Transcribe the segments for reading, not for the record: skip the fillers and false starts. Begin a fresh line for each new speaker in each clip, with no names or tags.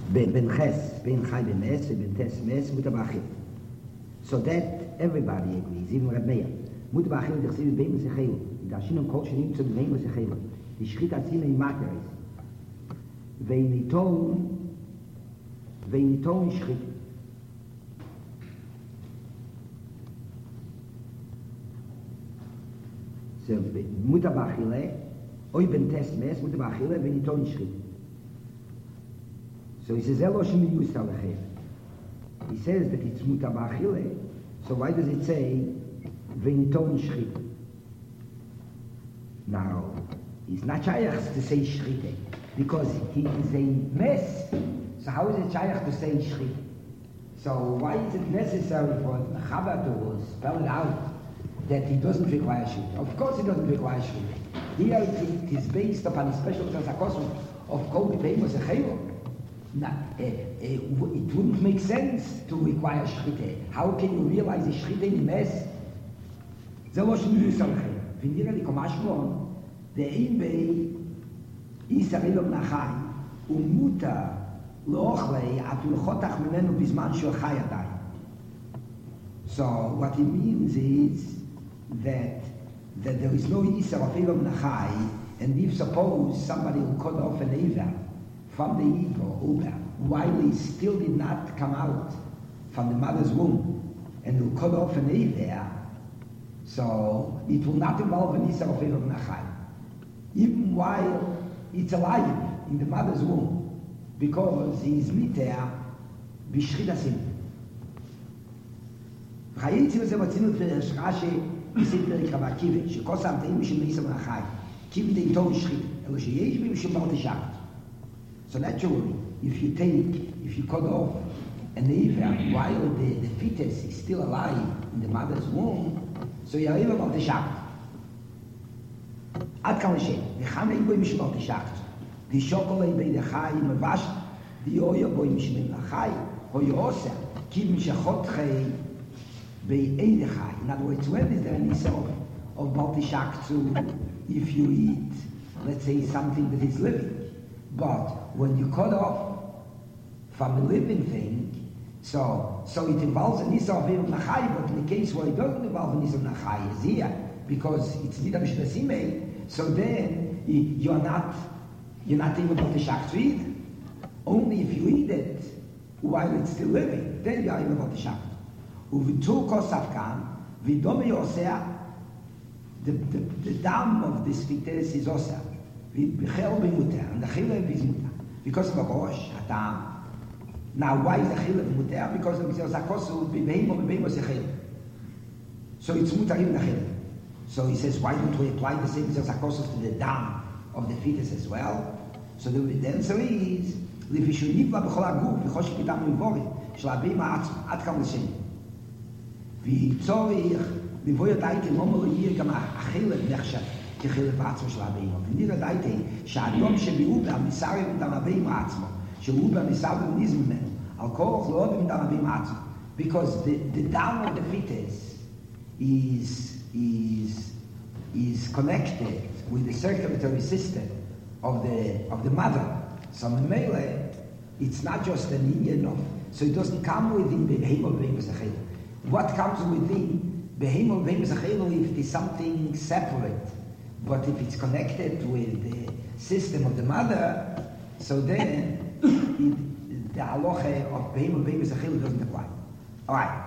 Ben ches, ben chai ben mes, ben tes mes, muta bachil. So that everybody agrees, even Reb Meir. Muta bachil, dich sie beim sechel. Da shin kol shnim zu beim sechel. Die schritt at in makers. Wenn ton schritt. So muta bachil, oi ben tes mes, muta bachil, wenn ton schritt. So he says, Elo Shem Yus Talachel. He says that it's mutabachile. So why does it say Veniton Shrit? Now, it's not shayach to say Shrite because he is a mess. So how is it shayach to say Shrit? So why is it necessary for Mechaber to spell it out that he doesn't require Shrit? Of course he doesn't require Shrit. Here it is based upon a special transakosm of Kol B'Beimos Echelo. Now, it wouldn't make sense to require Shrite. How can you realize a Shrite in a mess? זה לא שינוי יסלחי. ונראה לי כמה שלום, דאין בי ישראל ומנחי, ומותה לאוכלי, עד ולחותך ממנו בזמן שהוא חי עדיין. So, what it means is that there is no Yisrael of Elam Nachai, and if suppose somebody will cut off an Ever from the ego, while he still did not come out from the mother's womb, and will cut off an Ever, so it will not involve an Yisrael of Elam Nachai. Even while it's alive in the mother's womb, because he is mitea b'shchidasim. V'chayitzi v'zeh matzinud v'shrashi v'sid perik Rav Akiva, shekos ha'amteim b'shem Yisrael Nachai, kiv deito shchit, elo sheyesh b'shem bar teshach. So naturally, if you cut off an Ever while the fetus is still alive in the mother's womb, so you're able to teshach. Ad kan l'shem, v'chamei boi mishim bar teshach. V'shokolei bei dechai mevash, v'yoyo boi mishim lachai, hoyo oser, kiv mishachot chai bei eidechai. In other words, when is there an issue of bar teshach if you eat, let's say, something that is living? But when you cut off from a living thing, so it involves an Issa of Erev Nachai, but in the case where it doesn't involve an Issa of Nachai is here, because it's Nida B'Shvasime, so then you're not able to shak to eat. Only if you eat it while it's still living, then you are able to shak. Uvitu Kosavkan, Vidome Yosea, the dam of this fetus is Osea. And the chilev is muter because of a rosh atam. Now, why is the chilev muter? Because of the zakosu b'beimos echel. So it's muter in the chilev. So he says, why don't we apply the same zakosu to the dam of the fetus as well? So the answer is lefishunivla b'chol aguf v'chosh kidam mivorim shlabim ad kam l'shem v'yitzorich livoyot aitim omo l'yir gam achilev nechshav. כחלב עצמו של הבאים. ונראה דייתי שהאדום שבאובה מסרב עם דם הבאים עצמו, שאובה מסרב וניז ממנו, על כוח לא אוהב עם דם הבאים עצמו. Because the dam of the fetus is connected with the circulatory system of the mother. So Mele, it's not just an Indian of, so it doesn't come within Behemol Behemos Achelu. What comes within Behemol Behemos Achelu if it is something separate? But if it's connected with the system of the mother, so then the halacha of Behemah Behemah Zechil doesn't apply. All right.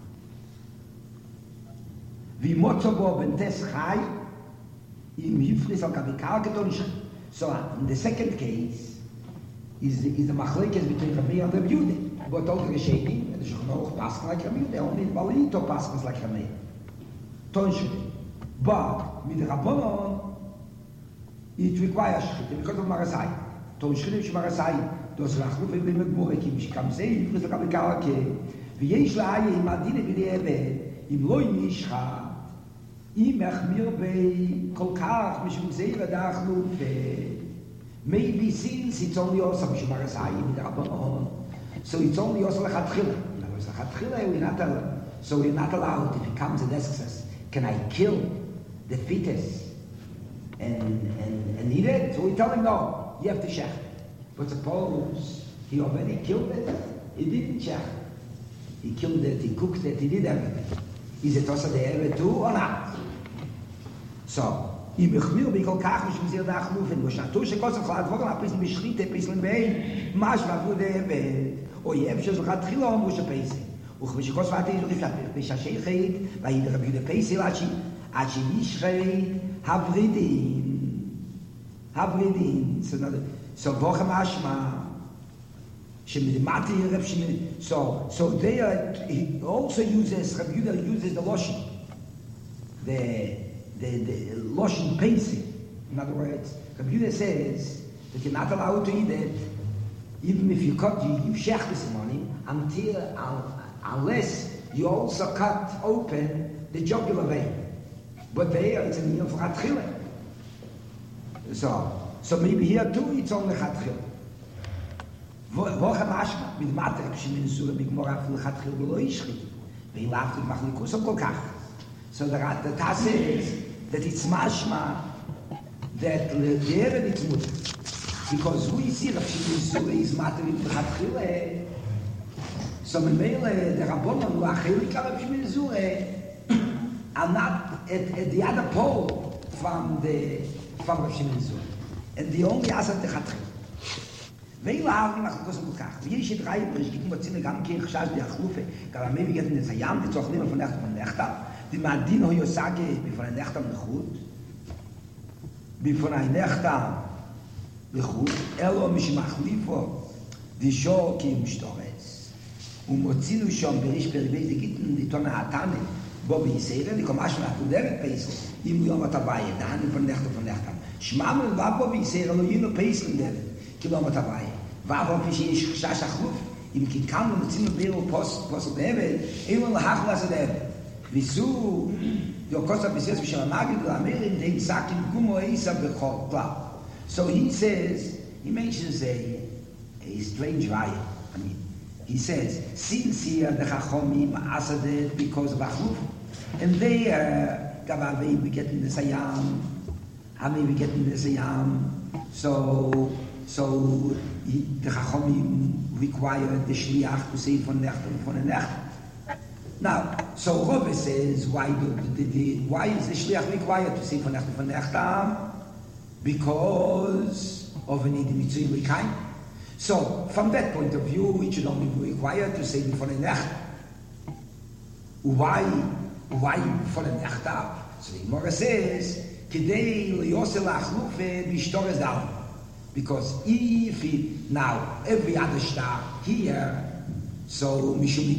V'imotzo bentes chai im hifnis al kavikal keton. So in the second case is the machlekes between Rav Meir and Rav Yehuda. But all the Rishonim, the Shulchan Aruch passes like Rav Yehuda, only Balito passes like Rav Meir. Tonshri. But with the Rabbanon, it requires Shchita because of Marasai. Ton Shchita Marasai, those Rachluf and Bimegmore, Kim Shkamzei, Yifris Kavikalke, V'yesh La'aye, Im Adine V'lieve, Im Loi Mishcha, Im Echmir Bei, Kol Kach, Mishum Zei V'dachluf, maybe since it's only also Mishum Marasai, with the Rabbanon, so it's only also L'chatchila. In other words, L'chatchila, so we're not allowed, if it comes in excess, can I kill the fetus and eat it? So we tell him, no, you have to shech. But suppose He already killed it. He didn't check. He killed it, he cooked it, he did everything. Is it also the Ewe too or not? So, אם החמיר בי כל כך משום זיר דרך מופן, ושעתו שכוסף חלת דבורם, הפסל בשחית, הפסל בין, מש ועברו דאבד, אויב שזוכת תחילה אמרו שפסל. וכמשכוסף עתי זוכת פששי חית, והיד רבי יהודה פסל עד שישחית הברידים. So, בוכם משמע, שמדמתי רב שמי, so there, he also uses, Rabbi Yehuda uses the lotion. The lotion pacing. In other words, Rabbi Yehuda says that you're not allowed to eat it, even if you give shech this morning, unless you also cut open the jugular vein. But there it's a meal for Hatchila. So maybe here too it's only Hatchila. Woche Mashma, mit Matrek, Shemin Sura, Bigmor Afil Hatchila, Belo Ishchi. Vein Laftik Machlikus Kol Kach. So the Taz says that it's mashma that the Erev is mutter. Because we see that Shemin is matter in B'chatchile. So Memele, the Rabbonon, who are Chelika of Shemin are not at the other pole from Shemin. And the only Asad the Chatchile. Veila haben nach Kosen gekach. Wie ich drei Brüche, gibt mir ziemlich am Kirch Schas die Achlufe. Gar maybe get in the Sayam, die doch nicht von Nacht Die Madin ho Yosage, wie von der Nacht am Gut. Wie von der Nacht am Gut. Mich machlifo. Die Schoki im Stores. Mozinu schon bericht peribel die Gitten die Tonne Hatane. Bobby Isere, die Komash nach der Peisel. Im Yom Tabay, da han von Nacht am. Schmamel war Bobby Isere, no Yino Peisel der. Kilometer dabei. War ob ich Schas Achluf im Kikam und Zimmer Bero Post Bebe, immer Hachlasse der. Wieso? Jo Costa bis jetzt schon mal gesagt, in den Sack in Gumo Isa bekommt. So he says, he mentions a strange riot. I mean, he says, since here the Chachomim asaded because of Achluf, and they Gavavei we get in the Sayam, Hami we get in the Sayam, so the Chachomim required the Shliach to say von Nacht and von der Nacht. Now, so Rove says, why is the Shliach required to say von Nacht and von der Nacht? Because of an individual kind. So, from that point of view, it should only be required to say von der Nacht. Why von der Nacht? So the Gemara says, Kedei liyosel achlufe b'shtores down. Because if now every other star here, so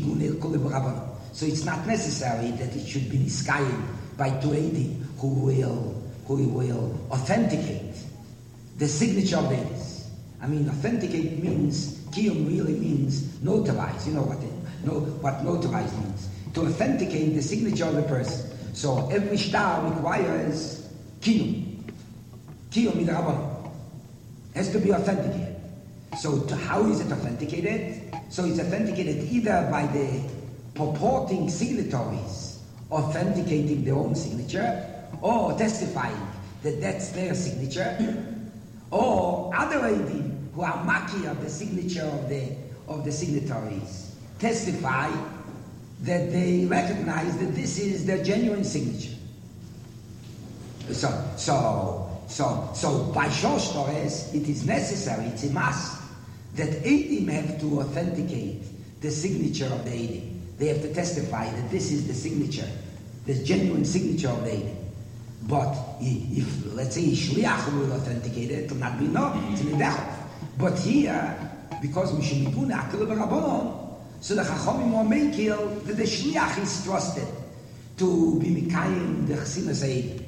it's not necessary that it should be niskayim by two eighty who will authenticate the signature of this. I mean, authenticate means kiyum really means notarize. You know what notarize means? To authenticate the signature of a person. So every star requires kiyum in the Rabbanon. Has to be authenticated. So how is it authenticated? So it's authenticated either by the purporting signatories authenticating their own signature, or testifying that that's their signature, or other lady who are maki of the signature of the signatories testify that they recognize that this is their genuine signature. So by Shosh Torres, it is necessary, it's a must, that Eidim have to authenticate the signature of the Eidim. They have to testify that this is the signature, the genuine signature of the Eidim. But if let's say, Shliach will authenticate it, it will not be known, it's an Idechot. But here, because Mishimikun Akil B'Rabbanon, so the Chachomim are making that the Shliach is trusted to be Mikayim the Chesimas Eidim.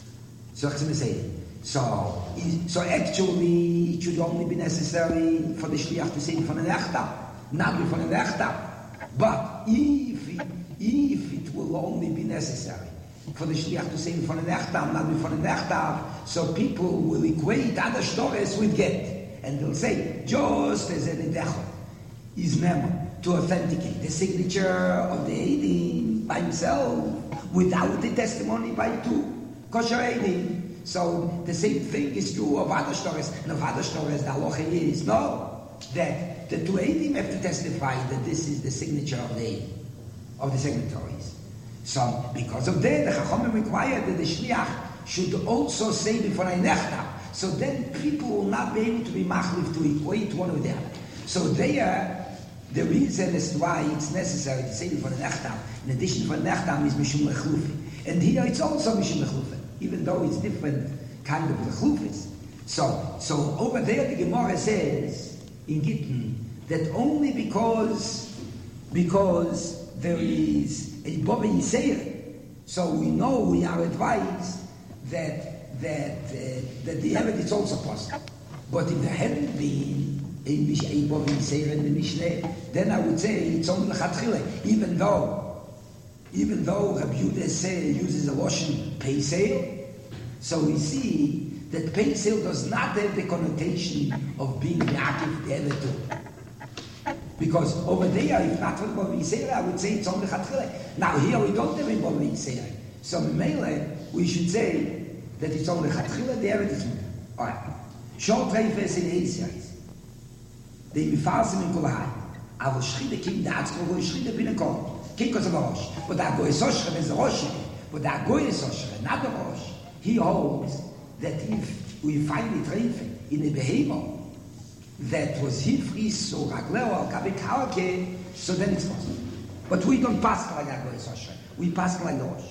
So actually, it should only be necessary for the Shliach to say von der Nechta, not von der Nechta. But if it will only be necessary for the Shliach to say von der Nechta, not von der Nechta, so people will equate other stories with get. And they'll say, just as an Idechot is memo to authenticate the signature of the Eidim by himself without the testimony by two kosher Eidim. So the same thing is true of other stories. And of other stories, the halacha is no. that the two Eidim have to testify that this is the signature of the signatories. So, because of that, the Chachamim required that the Shliach should also say before a nechtam. So then people will not be able to be machlif to equate one with the other. So there, the reason as to why it's necessary to say before the nechtam, in addition for nechtam, is mishum lechlufi. And here it's also mishum lechlufi, even though it's different kind of lechlufis. So over there the Gemara says in Gittin that only because there is a Bava Yisrael, so we are advised that the Eved is also possible. But if there hadn't been a Bava Yisrael in the Mishnah, then I would say it's only Lechatchile, even though Rabbi Yehuda uses a lotion Peisel. So we see that Peisel does not have the connotation of being Yaakov the Eved too. Because over there, if not for the Bava Yisrael, I would say it's only Chatchile. Now here we don't have a Bava Yisrael. So Mele, we should say that it's only Chatchile, the Eved is Mutter. Alright. Short Reifes in Eisais. They Mifarsim in Kulahai. Aber Schchide Kim Datzko, wo Schchide bin Ekon. Kikos of Rosh. But the Agoy Soshre is the Rosh. But the Agoy Soshre, not the Rosh. He holds that if we find it Reife in a behemoth that was Hifris or Ragleo or Kabik, so then it's possible. But we don't pass like Agoy Soshre. We pass like the Rosh.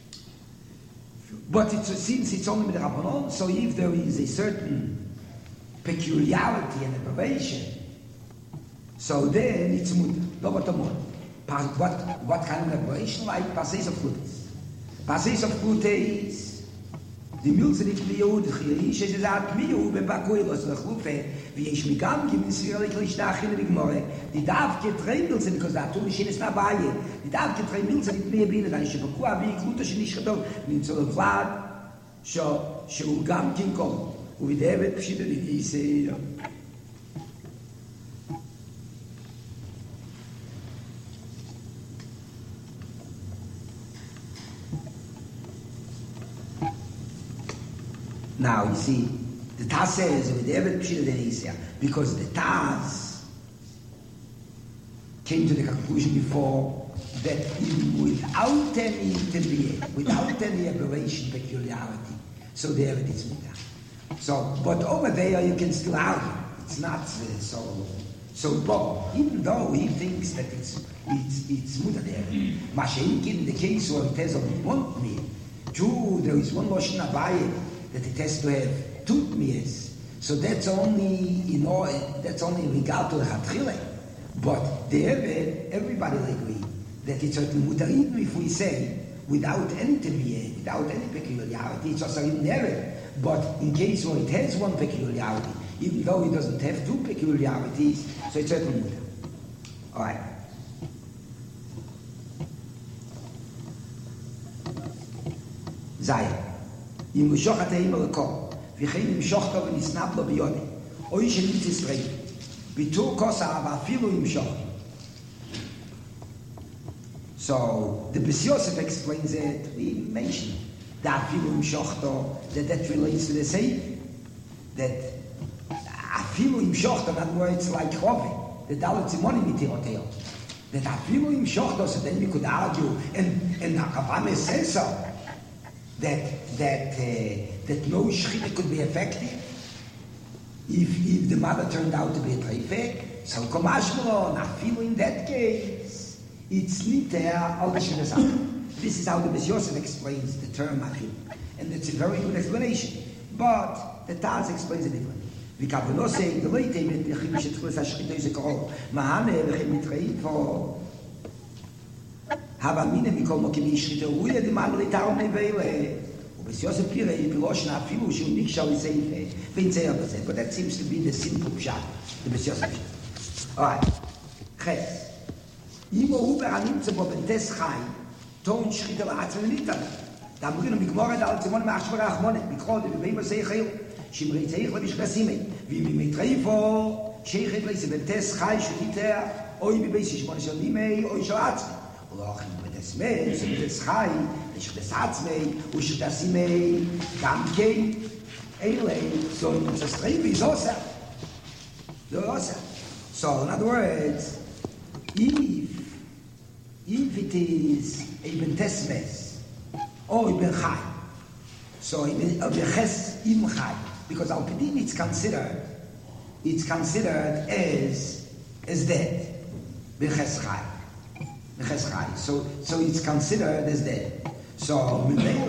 But since it's only with the Rabbanon, so if there is a certain peculiarity and aberration, so then it's Mutter. No, but what kind of aberration? Like Passes of Flutes. Passes of Flutes, the Milze nicht Miu, the Chirish, es sagt Miu, bebakuilos, lechufe, wie ich mich am geben, es wäre wirklich nach in der Gmorre, die darf getrennt Milze, because da tun ich in es Nabaye, die darf getrennt Milze nicht mehr binnen, dann ist die Bakua, wie ich gut, dass ich nicht gedacht, nimmt so ein Vlad, שהוא גם כן קום, ובדאבת פשיטה לגיסה. Now, you see, the Taz says, because the Taz came to the conclusion before that even without any intermediate, without any aberration, peculiarity, so there it is Mutter. So, but over there you can still argue. It's not so low, even though he thinks that it's Mutter there. Masha'inkin, in the case where it has only one meal, there is one Loshen Abaye, that it has to have tut mies. So that's only that's only in regard to the Hatchile. But the everybody will agree that it's certainly Mutter, even if we say without any intermediate, without any peculiarity, it's also in error. But in case where it has one peculiarity, even though it doesn't have two peculiarities, so it's certainly Mutter. Alright. Zayah. אם משוך את האימא לקום, וכן ימשוך טוב ונסנב לו ביוני, או של מיץ ישראל, ביטור כוסה, ואפילו ימשוך. So, the Bes Yosef explains it, we mentioned, that afilu yimshoch to, that relates to the same, that afilu yimshoch to, in other words, like Chovi, the Dalet Zimoni mitiroteo, that afilu yimshoch to, so then we could argue, and Hakavame says so, that no shchita could be effective if the mother turned out to be a treifek. So komashmalo, nafilu in that case, it's niter al the This is how the Bes Yosef explains the term afilu, and it's a very good explanation. But the Taz explains it differently. V'kavano say the way they met the chimish etchulas hashchita is a korol mahane v'chim mitreifo. Havamine mikol mokim yishchita uya di man litar nevele. Bes Yosef Pira Pirosh na afilu shul nikshal iseife v'intzei abazeh. But that seems to be the simple pshat, the Bes Yosef. All right. Ches. Imo hu be'animtze bo bentes chai ton shchita la'atzme nitan. Da muginu mikmoret al tzimon ma'achshvar achmonet mikrod v'beim asei chayil shimrei tzeich v'bishkasimei v'imimei treifo sheichet leise bentes chai shuliter oi b'beis shishmon shal nimei oi shal atzme. ולאחים בדסמי, זה בדסחי, יש בדסעצמי, ושדסימי, גם כן, אלה, זו נמצא סטרייבי, זה עושה. So, in other words, if it is a bentesmes or ibn chai, so ibn ches im chai, because al pidin it's considered as dead, b'ches chai. So it's considered as dead. So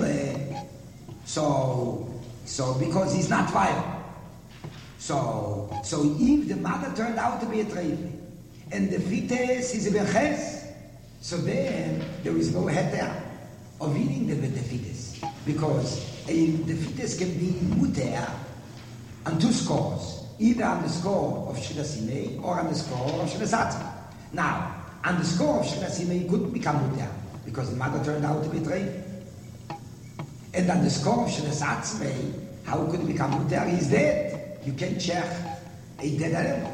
because he's not viable. So if the mother turned out to be a treife, and the fetus is a beches, so then there is no heter of eating the fetus, because the fetus can be muter on two scores, either on the score of shidasime or on the score of shidasatzma. Now, on the score of shidasime, he couldn't become muter because the mother turned out to be treife, and on the score of shidasatzma, how could he become muter? He's dead. You can check a dead animal.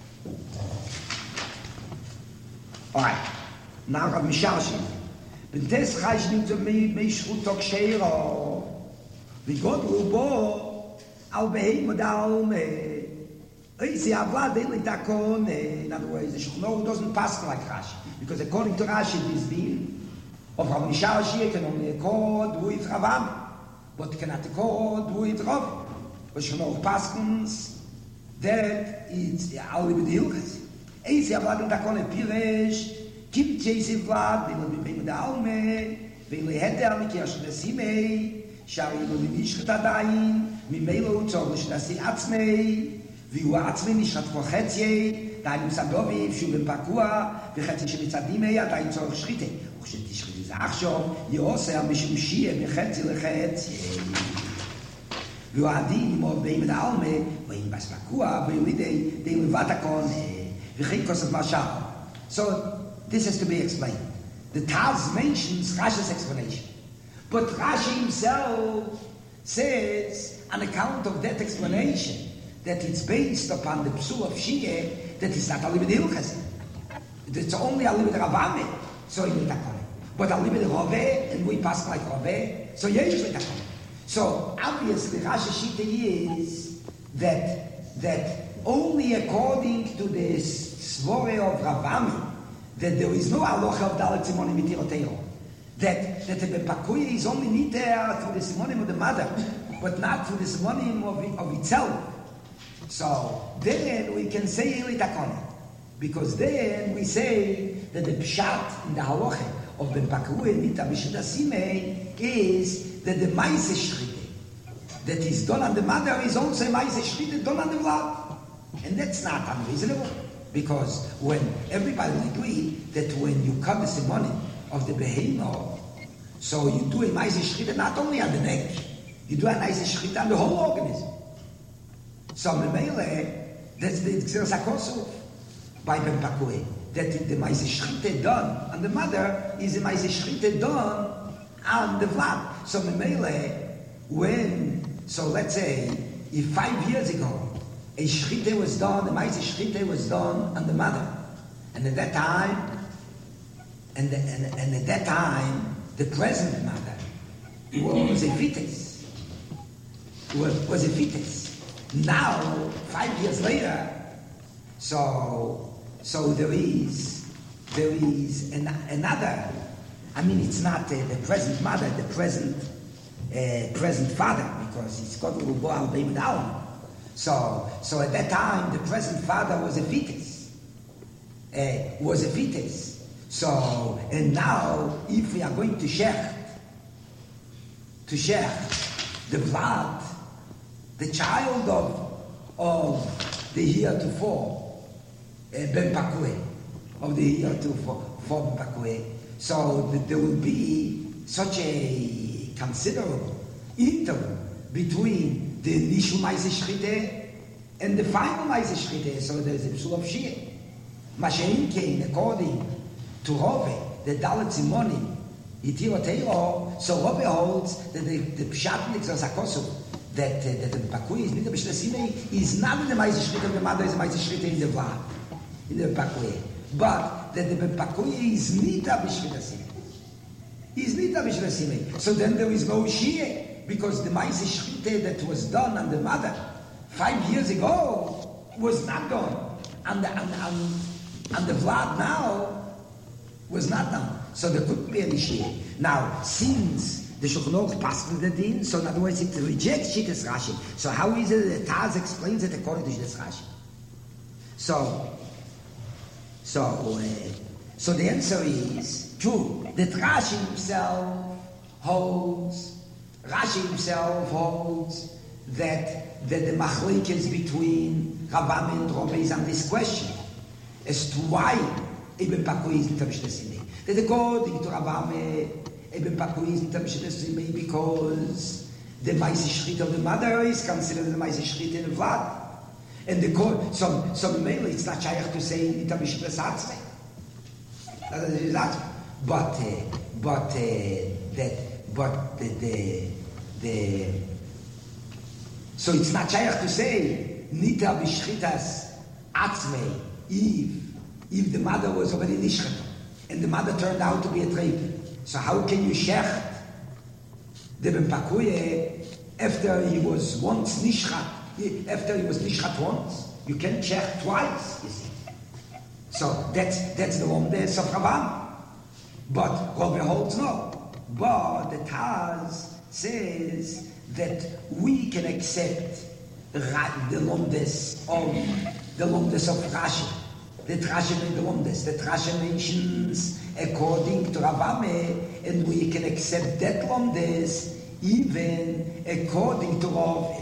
Alright, now Rav Misharshi. B'ntes chaysh nimmt meishchut tok sheiro. V'god rubo al behem odal me. Eisi avad elit akon. In other words, the Shulchan doesn't pass like Rashi. Because according to Rashi, this being of Rav Misharshi can only accord with Ravam, but cannot accord with Rav. But Shulchan Paskins that it's all with the hilchas. Eisi avad elit akon pirish. Kim Chase Vlad, they will be the Alme, they will head down the Kirsch the Sime, Shari will be Nishkatadain, Mimelo, Nasi Atzme, Viu Atzme, Nishat Kochetye, Daim Sadovi, Shubin Pakua, Vichetish Mitzadime, Daim Zor Schrite, Uchetish Rizachsho, Yoser, Mishum Shie, Michetzi Lechetye. Viu Adim, or Beim the Alme, Vein Bas Pakua, Veilide, they will Vatakon, Vichikos of Mashal. So, this has to be explained. The Taz mentions Rashi's explanation. But Rashi himself says, on account of that explanation, that it's based upon the Psul of Shia, that it's not a Libid Hilchas. It's only a Libid Ravame, so he will takone. But a Libid Rove, and we pass like Rove, so Yesh will takone. So obviously Rashi Shita is that only according to the Svore of Ravame, that there is no halacha of Dalet Simonim Mitiroteo. That the Bepakuya is only need there for the Simonim of the mother, but not for the Simonim of itself. So then we can say Elitakon, because then we say that the Pshat in the halacha of the Bepakuya Nita B'Shidasime is that the Maise Shrite that is done on the mother is also Maise Shrite done on the blood, and that's not unreasonable. Because when everybody will agree that when you cut the simonim of the behemoth, so you do a nice shchita not only on the neck, you do a nice shchita on the whole organism. So Memele, that's the Xeros HaKosov by Ben Pakue, that the nice shchita done on the mother is a nice shchita done on the vlad. So Memele, so let's say, if 5 years ago, a shchite was done, the Maise shchite was done on the mother. And at that time, the present mother was a fetus. Was a fetus. Now, 5 years later, so there is another, I mean it's not the present mother, the present father, because it's got to go out baby down. So at that time, the present father was a fetus. So, and now, if we are going to share the blood, the child of the heretofore, Ben Pakue, of the heretofore Ben Pakue, so that there will be such a considerable interval between the initial Maise Shchite and the final Maise Shchite, so there's a Psul of Shia. Mashein came according to Rove, the Dalet Simonim, Itiroteo, so Rove holds that the Pshatnik Xeros HaKosov, that the Pakui is Nita B'Shidasime, is not in the Maise Shchite of the mother, is the Maise Shchite in the Vlad, in the Pakui. But that the Pakui is Nita B'Shidasime. Is Nita B'Shidasime. So then there is no Shia. Because the Maise Shchite that was done on the mother 5 years ago was not done and the Vlad now was not done. So there couldn't be any Shia. Now, since the Shulchan Aruch passed the din, so in other words, it rejects Shittas Rashi. So how is it that Taz explains it according to Shittas Rashi? So the answer is true. That Rashi himself holds that the machlek is between Ravam and Rome is on this question as to why Ibn Pakui is Mishnah. That according to Ravam, Ibn Pakui is Mishnah because the Maise Shchit of the mother is considered the Maise Shchit in the Vlad. And the court, so mainly it's not shaykh to say Nita Mishnah Satzme. So it's not shaykh to say Nita Bishchitas Atzmei if the mother was already nishchet and the mother turned out to be a treif. So how can you shech the Ben Pakuye after he was once nishchet? After he was nishchet once, you can shech twice. You see. So that's the one there of Ravam. But Rabbi holds no. But the Taz says that we can accept the Lomdes of Rashi. That Rashi made the Lomdes. That Rashi mentions according to Ravame, and we can accept that Lomdes even according to Rav.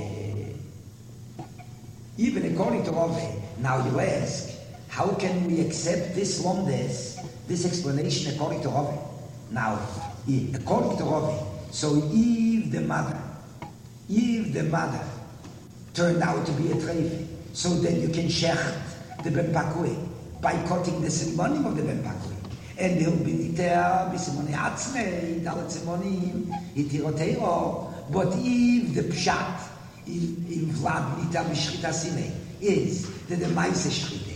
Even according to Rav. Now you ask, how can we accept this Lomdes, this explanation according to Rav? Now, according to Rav, so if the mother turned out to be a treif, so then you can shecht the Ben Pakui by cutting the simonim of the Ben Pakui. And he'll be niter b'simoni atzmei, dalet simonim, itirotero. But if the pshat in Vlad niter b'shchita simei is that the Maise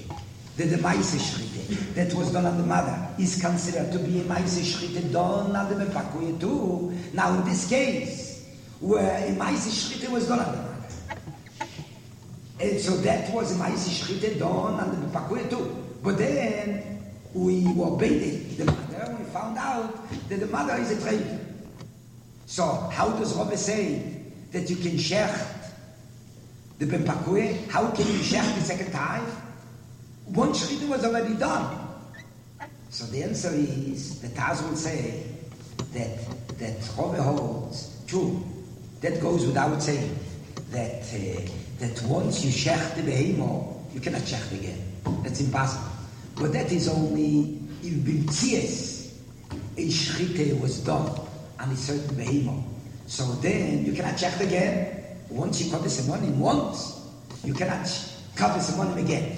Shchite that was done on the mother is considered to be a Maise Shchite done on the Ben Pakui too. Now in this case, where a Maise Shchite was done on the mother, and so that was a Maise Shchite done on the Ben Pakui too. But then we obeyed the mother and we found out that the mother is a treif. So how does Rabbi say that you can shecht the Ben Pakui? How can you shecht the second time? One shechita was already done. So the answer is, the Taz will say that Rabbi holds true. That goes without saying that once you shech the behemo, you cannot shech again. That's impossible. But that is only if b'mtzias a shechita was done on a certain behemo. So then you cannot shech again. Once you cut the simonim once, you cannot cut the simonim again.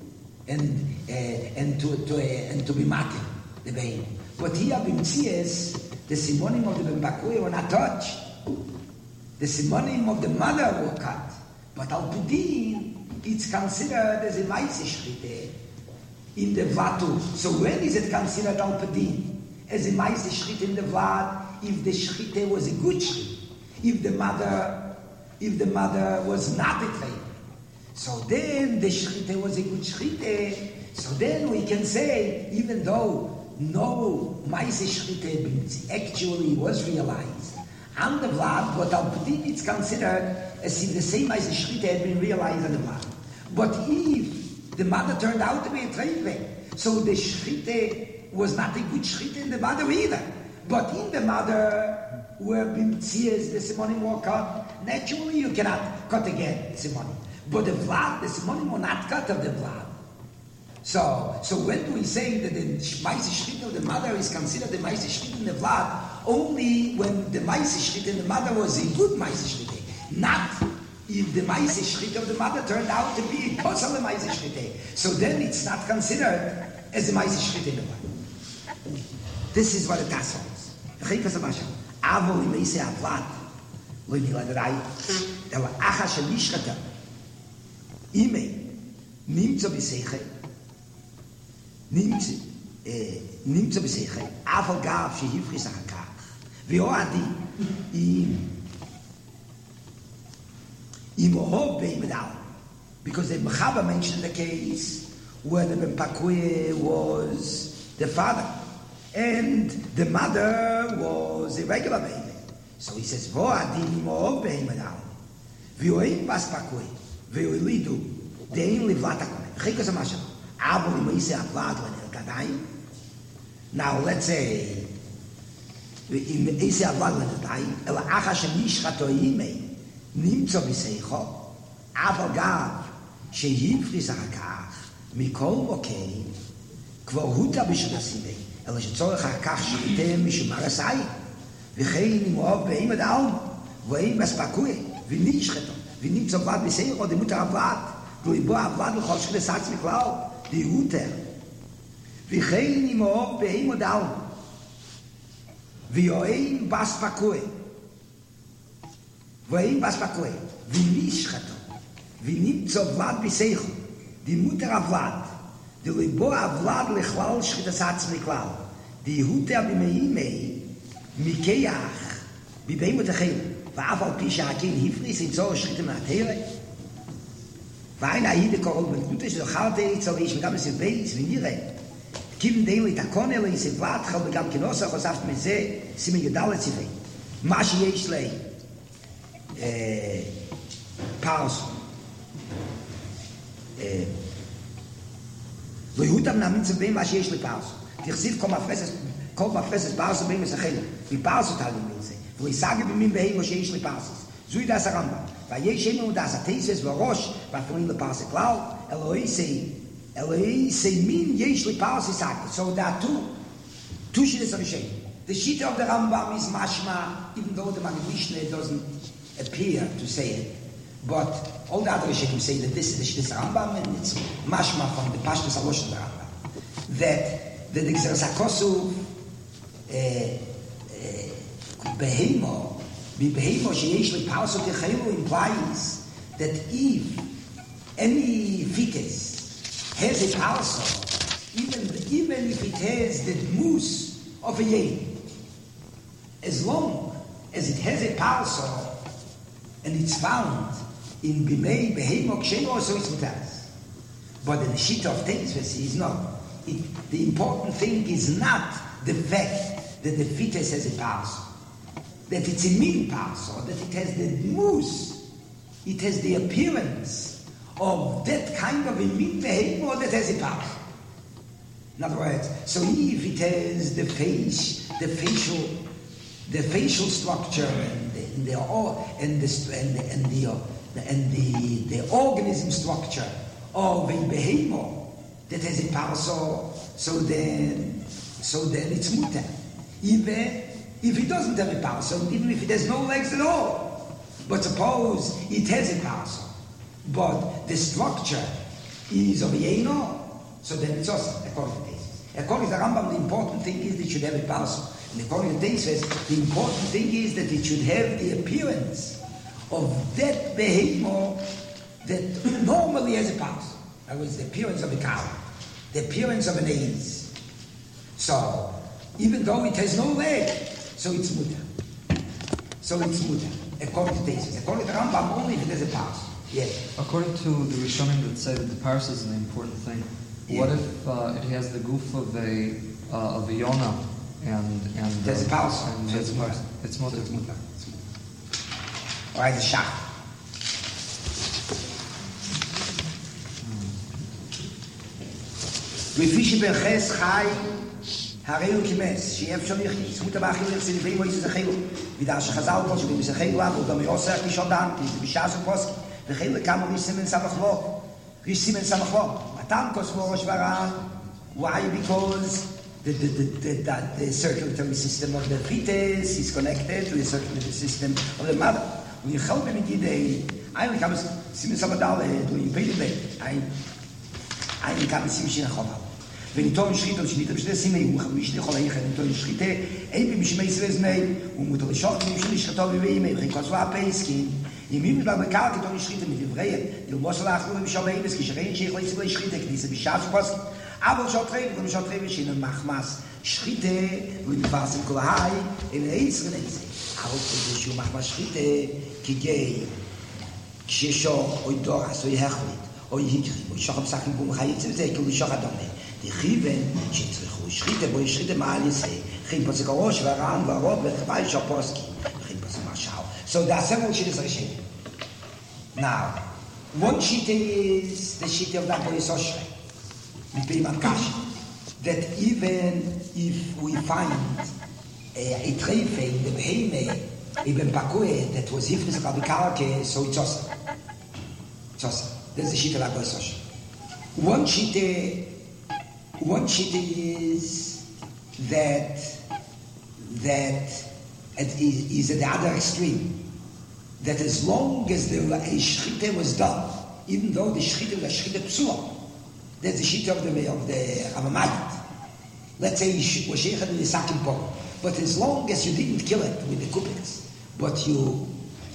And to be matin the bein. But here b'mtzias the simonim of the Ben Pakui were not touched. The simonim of the mother were cut. But al pidin it's considered as a Maise Shchite in the Vlad. So when is it considered al pidin as a Maise Shchite in the Vlad? If the Shchite was a good Shchite, if the mother was not a treif. So then the Shchite was a good Shchite. So then we can say, even though no Maise Shchite actually was realized on the Vlad, but al pidin it's considered as if the same Maise Shchite had been realized on the Vlad. But if the mother turned out to be a treif, so the Shchite was not a good Shchite in the mother either. But in the mother, where b'mtzias the simonim were cut, naturally you cannot cut again the simonim. But the Vlad, the simonim were not cut of the Vlad. So when do we say that the Maise Shchite of the mother is considered the Maise Shchite in the Vlad? Only when the Maise Shchite in the mother was a good Maise Shchite, not if the Maise Shchite of the mother turned out to be a kosel Maise Shchite. So then it's not considered as a Maise Shchite in the Vlad. This is what the Taz holds. Avol imeise avlat lo miladrai ela acha shelishchata ime nimtzo b'seichei avol gav shehifris achakach v'oadi im ohov beimedal, because the Mechaba mentioned the case when the Ben Pakuye was the father, and the mother was a regular baby. So he says, Vo adin mo behemoth al. V'yoim bas Pakuye. V'yoilidu. Dein livlat hakone. V'chikos ha-mashal. Avol im ha'ise avlad l'nel kadayim. Now let's say, in ha'ise avlad l'nel kadayim, ela acha shenishchato imei, nimtzo b'seicho, אבל גב, שהפריס אחר כך, מכל מוקים, כבר הוטה בשביל הסיבי, אלא שצורך אחר כך שייתם משומר הסעי, וכן אם אוהב בהימד העם, ואין בספקוי, ונשחתו, ונמצא בלד בסיירו, דמות הרבלד, ולבוא הבלד לכל שכנס עצמי כלל, דיהותר. וכן אם אוהב בהימד העם, ואין בספקוי, ונשחתו, ונמצא ולד בסייכו, דימות הוולד, דלבוא הוולד לכלל שחיטת עצמי כלל, דיהותה במאימי, מכיח, בבהמות החיים, ואף על פי שהקין הפריס עם צורך שחיטה מהתהרה, ואין ההידה קורל בנקנותה שזוכרת אצל איש וגם לסב בייס ונראה, כיוון דין לתקון אלא יסב ולתחל וגם כנוסח הוספת מזה, סימן ידע לציבי, מה שיש לי, פרסון, לא יהודם נאמין צבעים מה שיש לפרסון. תחזיב כל מפרסס פרסון בין מסחלה. בפרסון תעלים מזה. והוא ישגב במין בהימו שיש לפרסס. זו ידעס הרמב"ם. ויש אין מודעס התסס וראש ואפונים לפרסס כלל. אלוהי מין יש לפרסס סגב. So there are two shittas of the shame. The shitta of the Rambam is mashma, even though the Mishnah doesn't appear to say it. But all the other Rishonim say that this is the Shittas Rambam, and it's mashma from the Pashtus Alosh of the Rambam. That the Gzeras HaKosuv behemo sheyesh leparso techelu implies that if any fetus has a parso, even if it has the dmus of a yei, as long as it has a parso and it's found in Bimei, Behemo, Ksheno, so it's mutas. But in the Shita of Teisves is not. The important thing is not the fact that the fetus has a parso, that it's a mean parso, that it has the moose, it has the appearance of that kind of a mean Behemo that has a parso. In other words, so if it has the facial structure and the organism structure of a behemoth that has a parso, so then it's mutar. Even if it doesn't have a parso, even if it has no legs at all, but suppose it has a parso, but the structure is of a yeno, so then it's also according to this. According to the Rambam, the important thing is that it should have a parso. And according to Teisves, the important thing is that it should have the appearance of that behemoth that normally has a parso. That was the appearance of a cow, the appearance of an ace. So, even though it has no leg, so it's mutar. According to Teisves. According to Rambam, only if it has a parso. Yeah.
According to the Rishonim that say that the parso is an important thing, what if it has the goof of a yona and
there's a parso?
It's mutar. It's mutar.
Or as a shach. Refishi berches chai hareu kimes she'ef shon yichis mut ba'achil yichsin v'im o yisuz achelu v'da shechazal kol shebim yichelu av u'dam yosef kishon dam ki b'shas u'poski v'chelu kamo rishsimen samachlo matam kosmo rosh varan. Why? Because the circulatory system of the fetus is connected to the circulatory system of the mother. When you help him in the I come simen samadale to in pele I come simen khava. Wenn ich ton schritt und schnitt bestimmt simen ich khol ich ton schritte ein bi shmei svezmei und mutter schach mit schritt wie mir ich was war peski im mit der karte ton schritte mit hebräer du musst lach mit shmei bis geschrein ich will schritte diese beschaf was aber schon treiben in machmas schritte und was im kolai in israel auch du schon machmas schritte kigei כששו או דור עשוי החליט, שוחם סחים בום חייץ זה כאילו שוחד דומה דכיבן שצריכו שחיתה בו שחיתה מעל יסי חין פוסק הראש והרען והרוב וחווי שפוסקי חין פוסק משהו. So there are several shittas of Hashem. Now, one shitta is the shitta of the Agoyes Oshrei, Mipeiman Kash, that even if we find a treife in the Beheime, Ibn Pakue, that was Yifris Rabbi Karake, so it's awesome. It's awesome. That's the shitta of the Agoyes Oshrei. One shitta is that it is at the other extreme. That as long as the shchita was done, even though the shchita was a shchita psula, that's the shchita of the Ramamagid. Let's say it was sheichet with the sakim pole, but as long as you didn't kill it with the kupiks, but you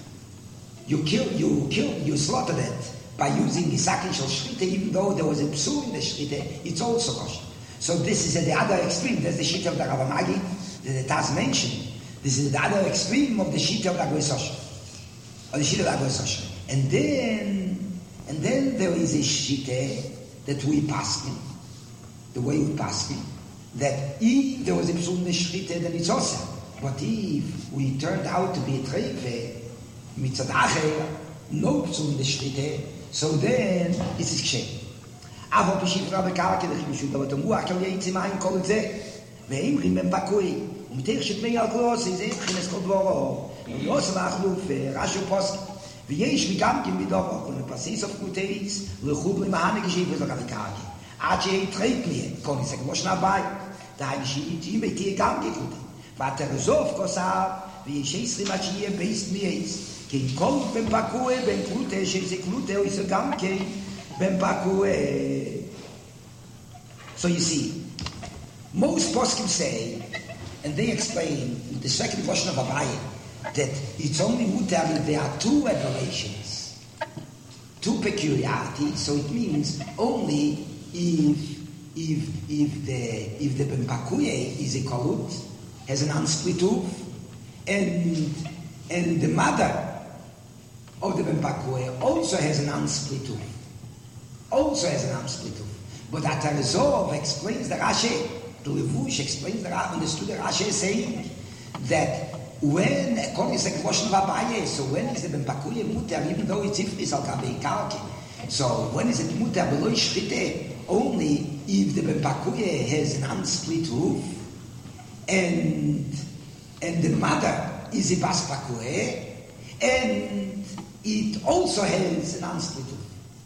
slaughtered it by using the sakim shel shchita, even though there was a psul in the shchita, it's also kosher. So this is at the other extreme. That's the shchita of the Ramamagid that the Taz mentioned. This is the other extreme of the shita of the Agoyes Oshrei. Or the shita of the Agoyes Oshrei. And then there is a shita that we pass in, the way we pass in, that if there was a psul in the shita, then it's awesome. But if we turned out to be a treife, mitzad acher, no psul in the shita, so then it is kshem. Avo b'shita Rabbi Karake l'chim but amu akel yitzim ayin kol ze, ve'imrim ben pakui. ומתך שתמי על גלוס, זה מבחינס כל דברו, ולוס המחלוף, רשו פוסק, ויש וגם כן בדובו, ולפסיס אוף קוטייס, לחוב למהנה גשיב וזו גליקאגי, עד שהתרייק לי, כל ניסה כמו שנה ביי, דהי שיהיה ביתי גם כקוטי, ותרזוף כוסר, ויש 20 עד שיהיה בייסט מייס, כי כל בן פקוע, בן קלוטה, שזה קלוטה, או איסו גם כן, בן פקוע. So you see, most poskim say, and they explain with the second question of Abaye that it's only mutar if there are two aberrations, two peculiarities. So it means only if the ben pakuye is a kolut, has an unsplit tooth, and the mother of the ben pakuye also has an unsplit tooth, But Atarazov explains the Rashi. The Levush explains the Rashi, understood the Rashi saying that when, according to the question of Abaye, so when is the Ben Pakuye mutar, even though it's ifris al kabei karke? So when is it mutar below shchite? Only if the Ben Pakuye has an unsplit hoof, and the mother is a bas Pakuye, and it also has an unsplit hoof.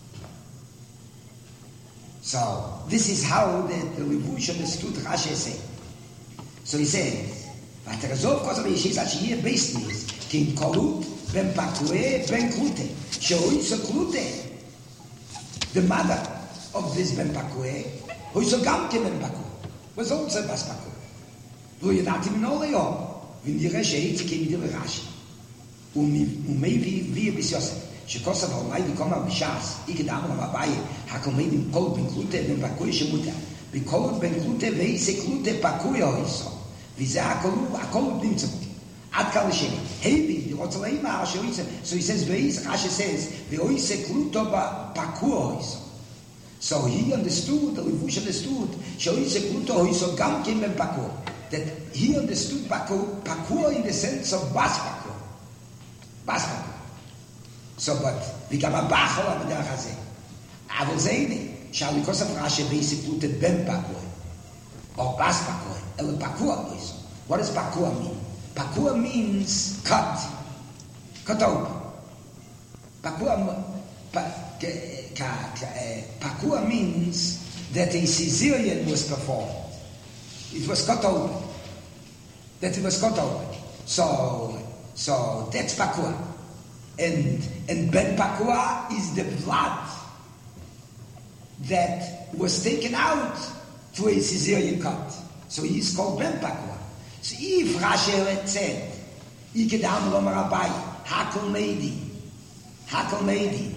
So this is how the Levush understood Rashi say. So he says, "Vaterazov kosav yeshiz ashiyeh based means kin kolut ben pakue ben klute sheoitzo klute." The mother of this ben pakue, hoitzo gam ken ben pakue, was also bas pakue. Lo yadati min oleo v'nireh sheitzi ken midir Rashi u'meivi v'yeh Yosef. שכוסף הומאי דקומה בשעס, איקד אמר בבאי, הקומדים כל בן קלוטה בן פקוי שמותה, בכל בן קלוטה ואיסה קלוטה פקוי הויסו, וזה הכל נמצא בו. עד כאן לשני, היבי, רוצה להימה, so he says, Rashi says, ואיסה קלוטה פקוי הויסו. So he understood, the Levush understood, שאיסה קלוטה הויסו גם כן בן פקוי. That he understood פקוי in the sense of bas פקוי. bas פקוי. So, but וגם הבחור בדרך הזה. אבל זה הנה, שהליקוס הפרשה בהסתכלות בן פקוע, או בס פקוע, אלא פקוע לא יש. What does פקוע mean? פקוע means cut open. פקוע means that a cesarean was performed. It was cut open. So that's פקוע. And Ben Pakua is the blood that was taken out through a cesarean cut. So he is called Ben Pakua. So if Rashi had said, Ikedam Lomar Abai, Hakol Meidi,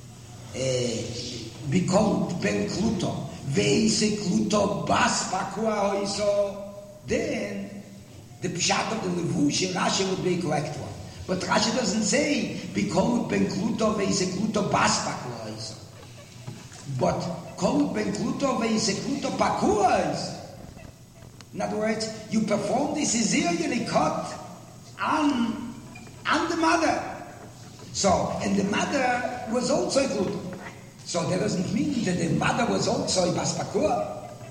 be called Ben Kluto, Veise Kluto Bas Pakua Hoiso, then the Pshat of the Levush in Rashi would be a correct one. But Rashi doesn't say, "Bikol ben kluto veise kluto bas pakua." But kol ben kluto veise kluto pakuas. In other words, you perform this Caesarean cut on the mother. So, and the mother was also a kluto. So that doesn't mean that the mother was also a bas pakua.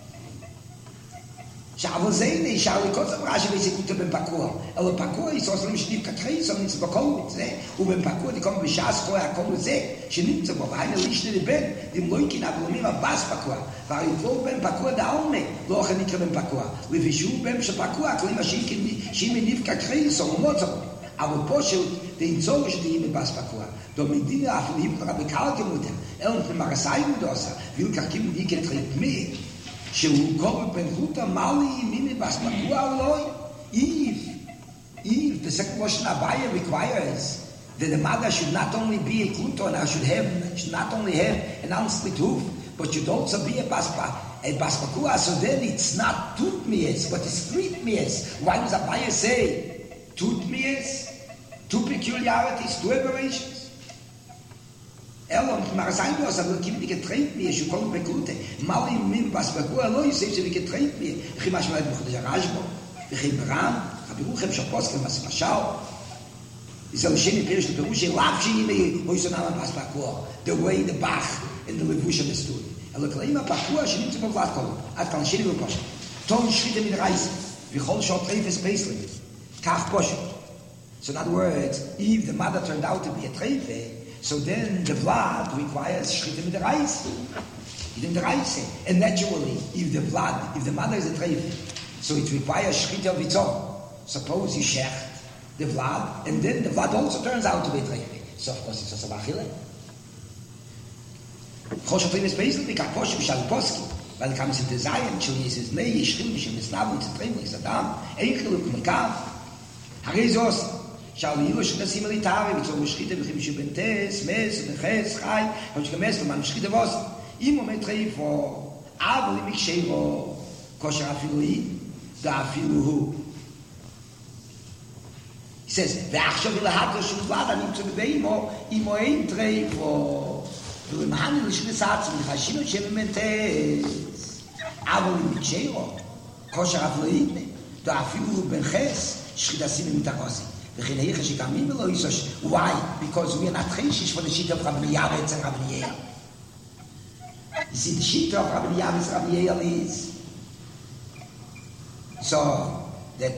Shall Zayne, shall we cause a Rashi to Ben Pakua? El Pakua is also in Steve Kakray, so it's Bakol, say, who Ben Pakua, the come with Shas, I come with say, she needs to go behind the leash to the bed, the Loikin Abulima Bas Pakua, while you call Ben Pakua the Alme, Lochanika Ben Pakua, with his shoe Ben Shapakua, Klima she may leave Kakray, so Mozo. I will push it, the Insolation to him Bas Pakua. Domidina after him, Rabbi Kalkamuta, El Marasai Mudosa, will Kakim Dike treat me. שהוא קורא בנחות המלי מימי בספקוע אלוי. If the second question Abaya requires that the mother should not only be a kluto and should not only have an unsplit hoof, but should also be a baspakua, so then it's not tut mies, but it's street mies. Why does Abaya say tut mies? Two peculiarities, two aberrations. Elon, maar zijn we als dat we die getraind meer, je komt bij klute. Mal in min bas bakua lo, je zegt we getraind meer. Ik maak maar met de garage. We gaan beraan, heb ik ook heb chapos que mas machau. Is al schöne perisch de peruche lafje nie, hoe is nou bas bakua. The way the bach in the levush of stood. El kleima bakua, je niet op wat komen. At kan schöne pas. Ton schritte mit reis. We gaan zo treffen spacely. Kach posh. So in other words, if the mother turned out to be a trefe, so then the blood requires shchita with the rice. And naturally, if the mother is a treif, so it requires shchita of its own. Suppose you shecht the blood, and then the blood also turns out to be a treif. So of course it's also bachile. Chosha treif is basically like a poshim shaliposki. Weil it comes into Zion, Chili says, Nei, Yishchil, Mishim, Nisnavu, it's a treif, it's a dam, Eichiluk, Mekav. Harizos. Shall you should see military with so much shit with him bentes mes and khas khai und gemes man shit was im moment for aber mich shego kosher afilui da afilu he says vach will have to shoot what I need to be more im ein trei for du man nicht gesagt mit khashim und bentes aber mich shego kosher afilui da afilu ben khas shit asim mit takosi. Why? Because we are not trenches for the sheet of Rabbi Yavetz and Rabbi Yeir. You see, the sheet of Rabbi Yavetz and Rabbi Yeir is so that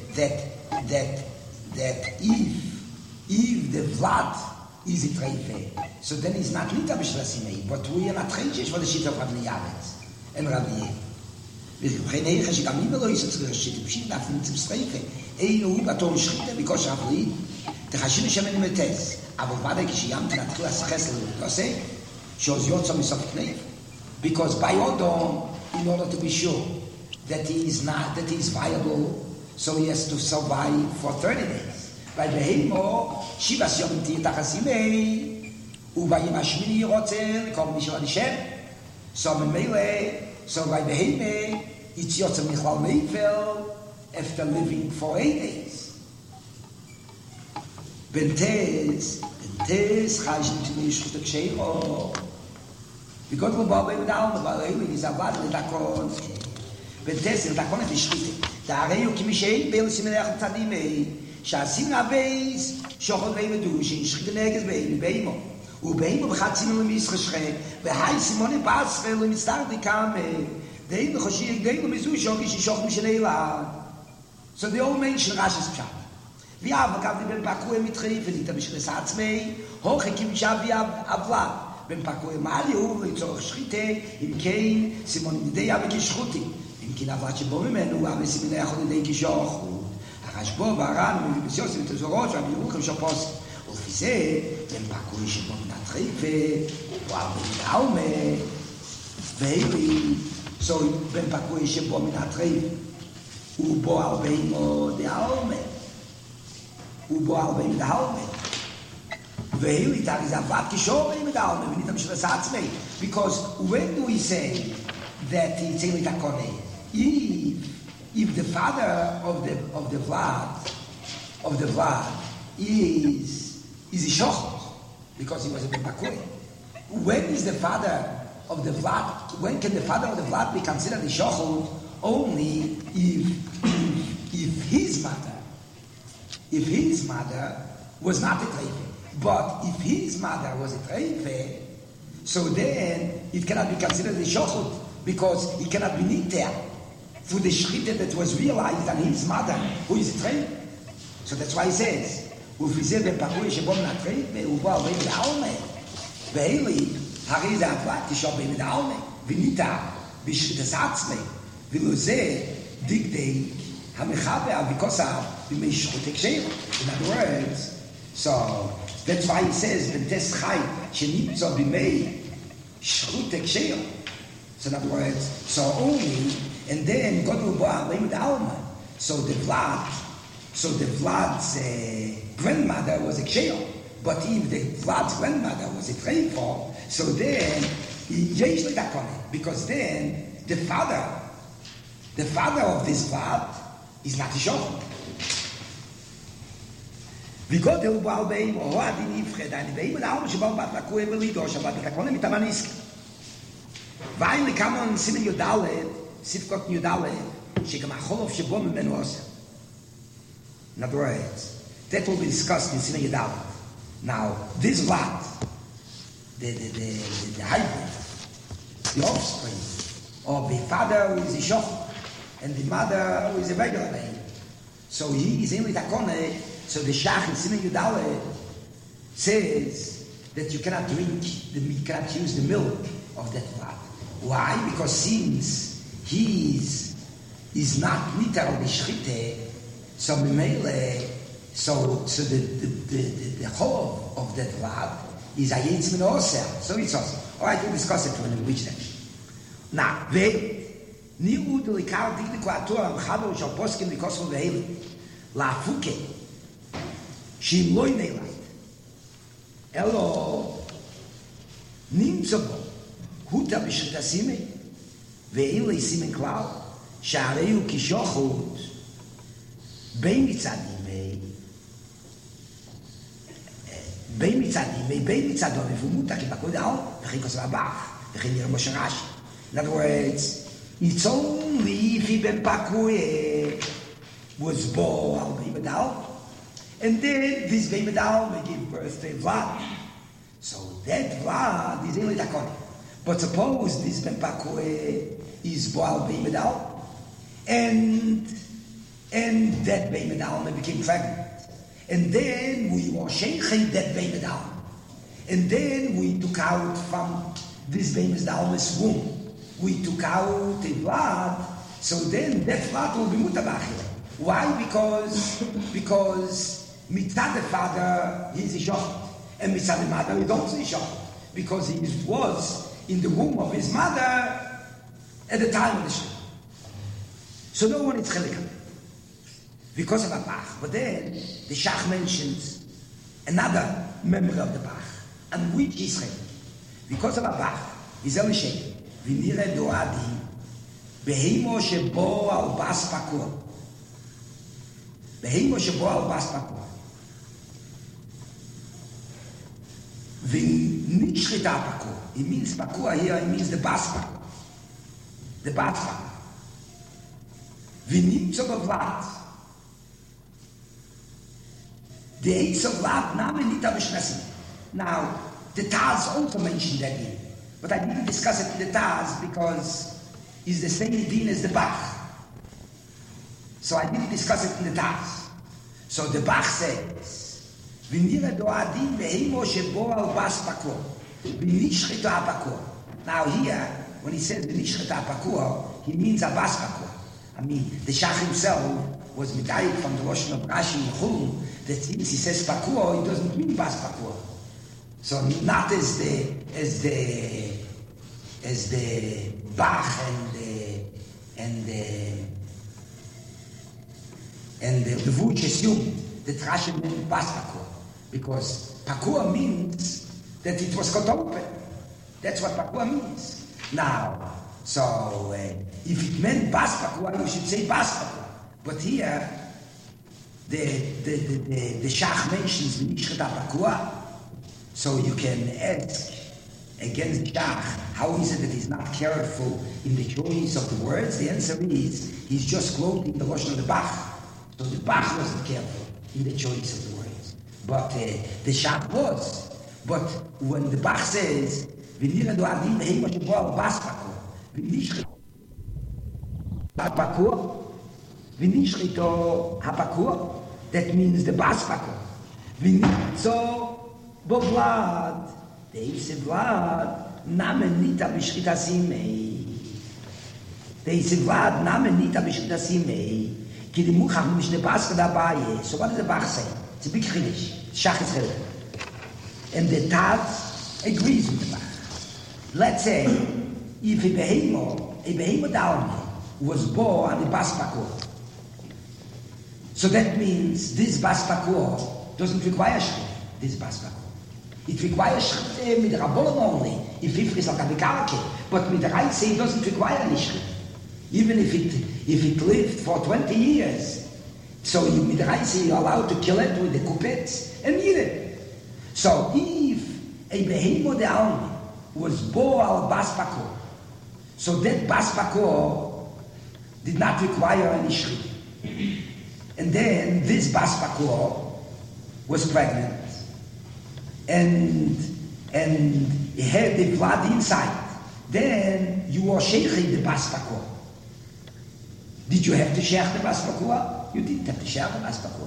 if the blood is a treife, so then it's not lita b'shelasimei, but we are not trenches for the sheet of Rabbi Yavetz and Rabbi Yeir. וכן איך שגם אם לא יסצר שית פשיט נפנים צבסטריפה אינו בתום שחיתה ביקוש רפלית תחשים שמן מתס אבל ודאי כשיימת נתחיל לסחס לעושה שעוז יוצא מסוף כנף because by Odom in order to be sure that he is viable so he has to survive for 30 days by Behemo Shivas Yom Tir Tachasimei ובאים השמיני רוצה לקום משל הנשם so by Beheme it's Yotze Michlal Meifel after living for 8 days. Bentes chayshim to me shchut ksheiro. Because we bought with Alma, but it is a bad letakon. Bentes letakon et shchite. Ta'areyu ki mishein beil simelech tzadimei. Sha'asim abeis shochot ve'im edushin shchite neges ve'im ve'imo. ובאים ובחצים למשחשכה, והי סימוני פסחל ומצטרתי כמה, דאים וחושי דאים ומזו שוקי ששוק משלילה. So the old man של רשס פשט. ויאב וקבלי בן פקוי מתחיל וניתה בשרס עצמי, הוכי כמשב ויאב אבלה. בן פקוי מעלי הוא לצורך שחיתה, אם כן סימוני די אבי כשחותי. אם כן אבלת שבו ממנו, אבי סימוני יכול לידי כשוך. הרשבו והרן ומבסיוסי ותזורות והבירוכם שפוסק. לפי זה, בן פקוי שבו מן התחיפה, הוא הרבה מדהומה, והילי, so בן פקוי שבו מן התחיפה, הוא בו הרבה מדהומה, והילי תארי זה עבד כשור מדהומה, וניתם של עשה עצמי, because when do we say that it's only takone? If the father of the vlad is a shochot, because he was a ben bakui. When is the father of the Vlad, when can the father of the Vlad be considered a Shochel? Only if his mother was not a Treife. But if his mother was a Treife, so then it cannot be considered a Shochel, because it cannot be Niter for the Shchita that was realized on his mother, who is a Treife. So that's why he says, ופיזה בפקוי שבו מנטרית, והוא בא הרבה מדעלמה. ואלי, הרי זה הפלט, כשהוא הרבה מדעלמה, וניתה בשחית עצמי, ולא זה דגדי המחבר, וכוסה בימי שחוט הקשר. In other words, so that's why he says, בנטס חי, שנמצא בימי שחוט הקשר. So in other words, so only, and then God will bɔ הרבה מדעלמה. So the Vlad's grandmother was a Ksheil, but if the Vlad's grandmother was a Treifa, so then usually that one, because then the father of this Vlad is not a Shochel. וגודל בעל באים, או הדין יפחד, אני באים לעולם שבאו בת לקוי ולידו, שבת לקונה מתמניסק. ואין לכמה סימן יודלת, ספקות יודלת, שגם החולף שבו ממנו עושה. In other words, that will be discussed in Sinai Yadalit. Now, this Vlad, the hybrid, the offspring of the father who is a Shochel and the mother who is a regular baby. So he is only Takone, so the Shach in Sinai Yadalit says that you cannot you cannot use the milk of that Vlad. Why? Because since he is not literal the Shchite, so the whole of that Vlad is a Yetz Min Oser. So it's awesome. All right, we'll discuss it when we reach that. Now, Ni'u Delikar Dikdiku Ator Amchado Shal Poskim Likosol Ve'eli La'afuke Shim Loi Neilat Elo Nimtzo Bo Huta B'Shrit HaSimei Ve'in Le'Simen Klal Sha'areu Kishochut בין מצד ימי, בין מצד אוהב ומותה, כי בכל דעו, וכי כוסר הבח, וכי נראה משה רש"י. In other words, it's only if Ibn Pakuye was born al Beimedal, and then this Beimedal may give birth to Vlad. So that Vlad is only Takoni. But suppose this Ben Pakuye is born al Beimedal, and that baby down became pregnant. And then we were shaking that baby down. And then we took out from this baby down's womb. We took out the blood, so then that blood will be mutabachir. Why? Because mitzad the father he is a shochet, and mitzad the mother he don't say shochet, because he was in the womb of his mother at the time of the shochet. So no one is chelik. Because of a Bach. But then the Shach mentions another member of the Bach, and which is Chet. Because of a Bach, is only Shem. V'nire doadi behemo shebo al bas pakur. Behemo shebo al bas pakur. V'nit shchita pakur. It means pakur here, it means the bas pakur. The bas pakur. V'nit zogavlat. The Eitz of Vlad, Name Nita B'Shnesim. Now, the Taz also mentioned that din. But I didn't discuss it in the Taz because it's the same din as the Bach. So I didn't discuss it in the Taz. So the Bach says, V'nira doa din ve'emo shebo al bas pakur. V'nishchito ha-pakur. Now here, when he says v'nishchito ha-pakur, he means a bas pakur. I mean, the Shach himself was medayik from the Rosh of Rashi in Chulun, that since he says pakur, it doesn't mean bas pakur. So not as the Bach and the Vuch assume that Rashi meant bas pakur, because pakur means that it was cut open. That's what pakur means. Now, so if it meant bas pakur, you should say bas pakur. But here, the Shach mentions the Nishchata Pakua, so you can ask against the Shach How is it that he's not careful in the choice of the words? The answer is he's just quoting the Lashon of the Bach. So the Bach wasn't careful in the choice of the words. But the Shach was. But when the Bach says, "V'nira do adim heima shebo al bas pakur, v'nishchito hapakur, v'nishchito hapakur," that means the bas pakur. V'nitzo bo vlad, the Eise vlad, namen nita b'shchita simei. The Eise vlad, namen nita b'shchita simei. Ki di muchach mishne baska dabei. So what does the Bach say? It's a big chiddush. Shach is chiddush. And the Taz agrees with the Bach. Let's say, if a behemoth dalme was born on the bas pakur, so that means this bas pakur doesn't require shchit, this bas pakur. It requires shchit with the Rabbanon only, if Ifris al Kavikarke, but with the Reise it doesn't require any shchit. Even if it lived for 20 years, so with the Reise you're allowed to kill it with the kupetz and eat it. So if a behemoth dalme was born al bas pakur, so that bas pakur did not require any shchit. And then this bas pakur was pregnant, and it had the blood inside. Then you were sheiching the bas pakur. Did you have to sheich the bas pakur? You didn't have to sheich the bas pakur.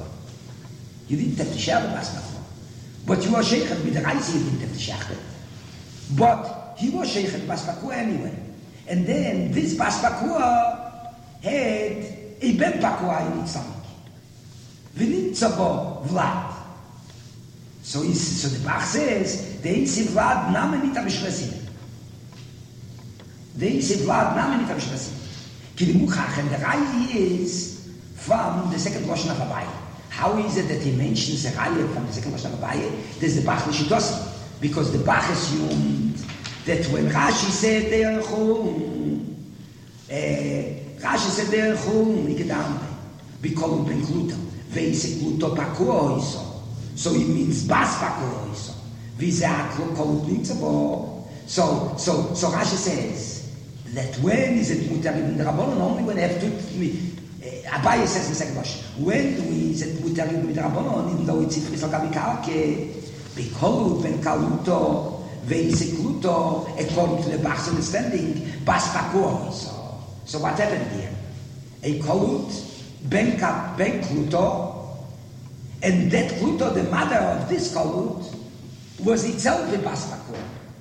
But you were sheiching with the Reise, you didn't have to sheich it. But he was sheiching bas pakur anyway. And then this bas pakur had a ben pakur in its stomach. V'nitzo bo vlad. So the Bach says, the Eise vlad namen nita b'shchita. The Eise vlad namen nita b'shchita. Ki di muchach, and the Reihe is from the second Lashon of Abaye. How is it that he mentions the Reihe from the second Lashon of Abaye? There's the Bach L'Shitosi. Because the Bach assumed that when Rashi said Rashi said Ikadamre, B'kol ben Kluto, Ve'ise Kluto pakur oiso. So it means bas pakur oiso. V'zeh kol nitzavo. So Rashi says that when is it mutar in the Rabbanon? Only when they have to. Abaye says in the second verse. When is it mutar in the Rabbanon? Even though it's Ifris al Kavikarke, B'kol ben Kaluto, Ve'ise Kluto, according to the Bach's understanding, bas pakur oiso. So what happened here? A kolut ben Kluto, and that Kluto, the mother of this kolut, was itself a bas pakur.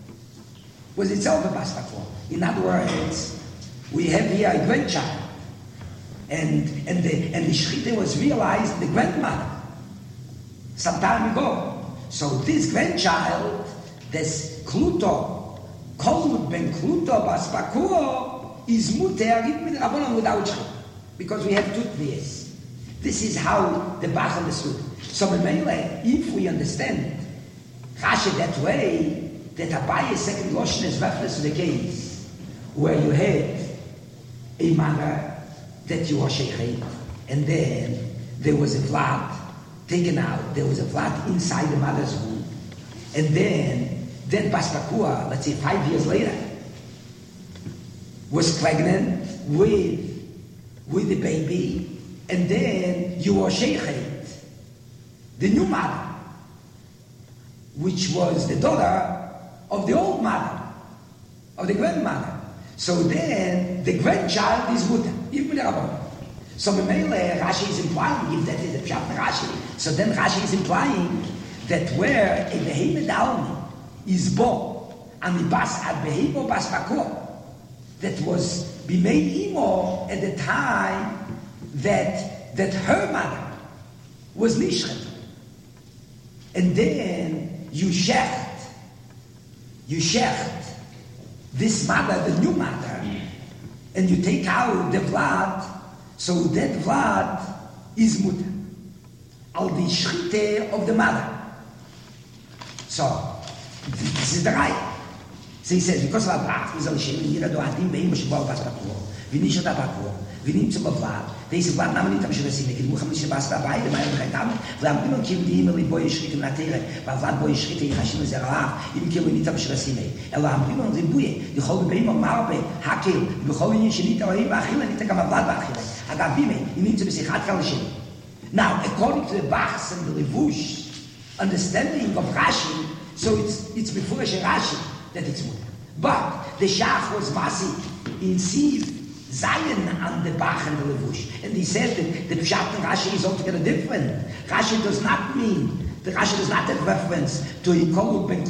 In other words, we have here a grandchild, and the shchita was realized the grandmother some time ago. So this grandchild, this Kluto, kolut ben Kluto bas pakur, is muter even with Rabbanon without shchita, because we have two tniyas. This is how the Bach understood. So if we understand Rashi that way, that Abaye's second Lashon is reference to the case where you had a mother that you were sheiching, and then there was a vlad taken out, there was a vlad inside the mother's womb, and then bas pakur, let's say 5 years later, was pregnant with the baby, and then you were sheiching the new mother, which was the daughter of the old mother, of the grandmother. So then the grandchild is mutar, even with the Rabbanon. So Rashi is implying, if that is the pshat Rashi, so then Rashi is implying that where a behemoth dalme is born, and the bas ad behemoth bas pakur, that was b'mei imo at the time that her mother was nishchet, and then you shecht this mother, the new mother, and you take out the blood, so that blood is mutar al the shchita of the mother. So this is the right. So he says, because of Abraham, wie nicht da Bakur, wie nimmt zum Blatt. Diese Blatt nahmen nicht am Schwesine, die Muhammad nicht was dabei, der meine Reitam, wir haben immer kim die immer boy Schritte nach Tere, weil Blatt boy Schritte ich habe sehr raf, im kim nicht am Schwesine. Haben immer die Buye, die holen bei immer Marbe, Hakel, die holen nicht aber immer Achille, nicht kann man Blatt Achille. Aber wie mir, ich nimmt sich hat kann schon. Now, according to the Bachs and the Levush understanding of Rashi, so it's before Rashi that it's mutter. But the Shach was massive in Siv, Zion and the Bach and the Levush. And he said that the Pshat and Rashi is altogether different. Rashi does not mean, the Rashi does not have reference to Yikolu Ben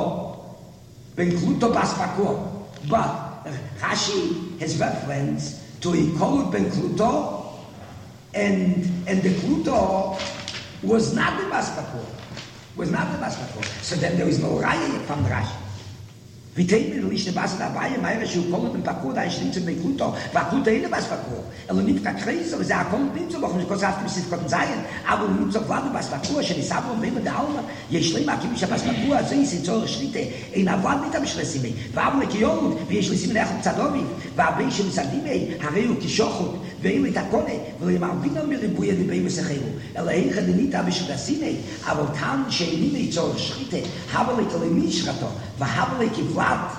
Kluto Bas Bakur. But Rashi has reference to Yikolu Ben Kluto, and the Kluto was not the Bas Bakur. So then there is no Raya from the Rashi. We take the Lishne Bas dabei, meine Schuhe kommen mit Bakur, da ist nicht zu mir Kluto. Bakur in der Bas Bakur. Nicht gar kreis, aber sie kommen nicht zu machen, ich kann sagen, es konnten sein, aber nicht so warten Bas Bakur, schon ist aber wenn der Alma, je schlimmer gibt es Bas Bakur, so ist so Schritte in der Wand mit am Schlesime. Warum nicht Jung, wie ich Schlesime nach Zadovi, war bin ich in Sadime, Hareu Kishochut, weil mit der Konne, weil man bin mir die Buye die bei sich haben. Ich hatte nicht am Schlesime, aber kann schön nicht so Schritte, habe ich nicht schrato, war habe ich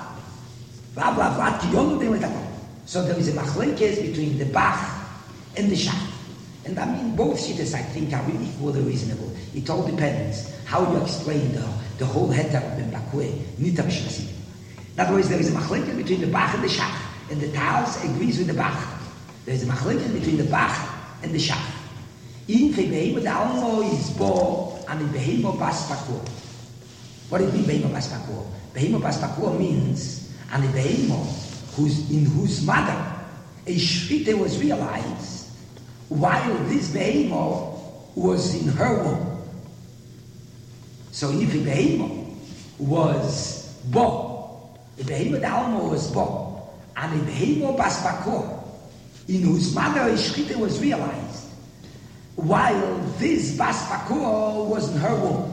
so there is a machlekes between the Bach and the Shach. And I mean, both shittas I think are really equally reasonable. It all depends how you explain the whole heter of the Bakwe, Nitam Shvasim. In other words, there is a machlekes between the Bach and the Shach. And the Taos agrees with the Bach. There is a machlekes between the Bach and the Shach. In Febehemo, the Almo is Bo, and in Behemo Bas Bakur. What does it mean, Behemo Bas Bakur? Behemo Bas Bakur means an Behemo in whose mother a Shvite was realized while this Behemo was in her womb. So if a Behemo was Bo, a Behemo Dalmo was Bo, and a Behemo Bas Bakur in whose mother a Shvite was realized while this Bas Bakur was in her womb.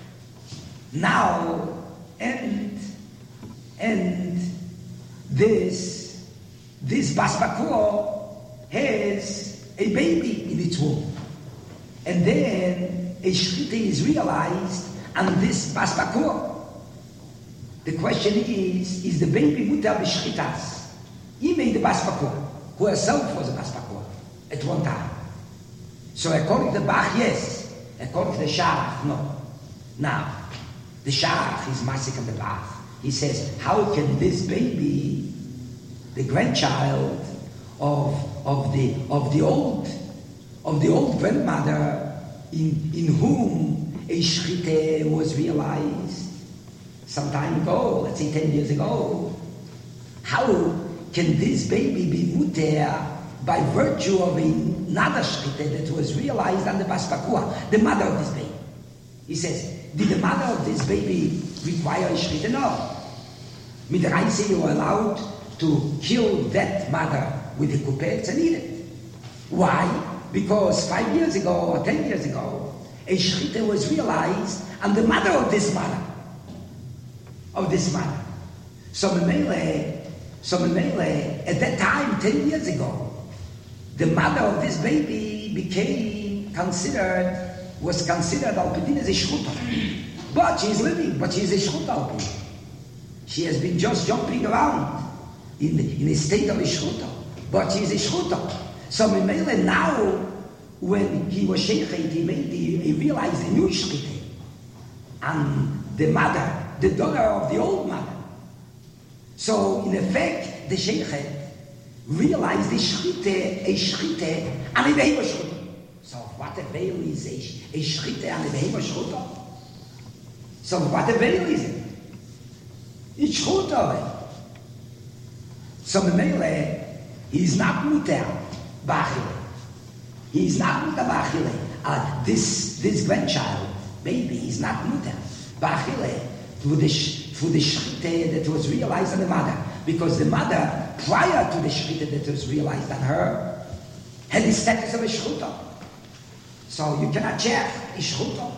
Now, and this Bas Bakur has a baby in its womb. And then a Shchita is realized and this Bas Bakur. The question is the baby mutar b'shchitas? He made the Bas Bakur, who herself was a Bas Bakur at one time. So according to Bach, yes. According to the Shach, no. Now, the Shach is Masik of the Bach. He says, how can this baby, the grandchild of the old grandmother in whom a Shchite was realized some time ago, let's say 10 years ago, how can this baby be muter by virtue of another Shchite that was realized on the Bas Bakur, the mother of this baby? He says, did the mother of this baby require a Shchita? No. Midrash you are allowed to kill that mother with the kupetz and eat it. Why? Because 5 years ago or 10 years ago, a Shchita was realized and the mother of this mother. So Memele, at that time, 10 years ago, the mother of this baby was considered Alpidin as a Shchuta. But she is living, but she is a Shchuta Alpidin. She has been just jumping around in a state of a Shchuta. But she is a Shchuta. So Memele now, when he was Sheikhet, he realized a new Shchite. And the mother, the daughter of the old mother. So in effect, the Sheikhet realized a Shchite, and a Behema Shchuta. So what a veil is a Shchite and a Behema Shchuta? So what a veil is it? It's Shchuta. So Memele, he is not muter b'achile. He is not muter b'achile. This grandchild, baby, is not muter b'achile through the Shchite that was realized on the mother. Because the mother, prior to the Shchite that was realized on her, had the status of a Shchuta. So you cannot check a Shchuta.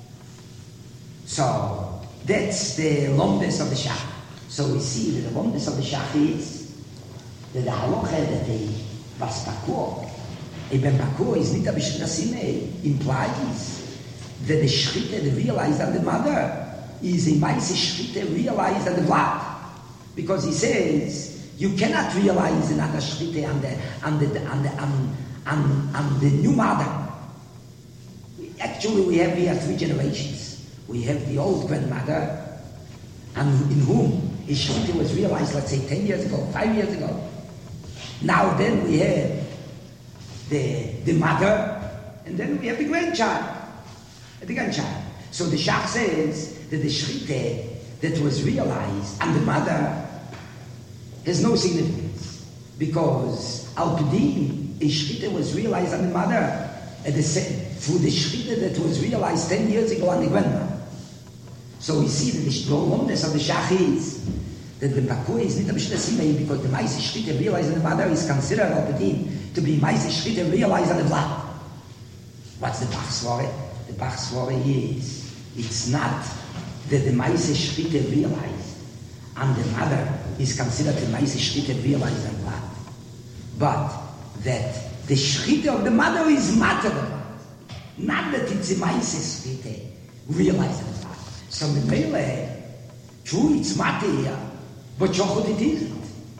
So that's the lomdes of the Shach. So we see that the lomdes of the Shach is the halacha that they was pakur. Eben pakur is not a b'shirasime, implies that the shchita that realized on the mother is a maise shchita realized on the vlad. Because he says, you cannot realize another shchita on the new mother. Actually, we have here 3 generations. We have the old grandmother, and in whom his shchita was realized, let's say 10 years ago, 5 years ago. Now then we have the mother, and then we have the grandchild. So the Shach says that the shchita that was realized on the mother has no significance, because Al Pidin, a shchita was realized on the mother through the shchita that was realized 10 years ago on the grandmother. So we see that the wonders of the Shach is that the Pakur is not a B'shirasime, because the Maise shchita realized on the mother is considered Al Pidin to be Maise shchita realized on the vlad. What's the Bach Svore? The Bach Svore is, it's not that the Maise shchita realized and the mother is considered the Maise shchita realized on vlad, but that the shchita of the mother is matter, not that it's a Maise shchita realized on vlad. So the Mele, true, it's matter here, but Shochot it isn't.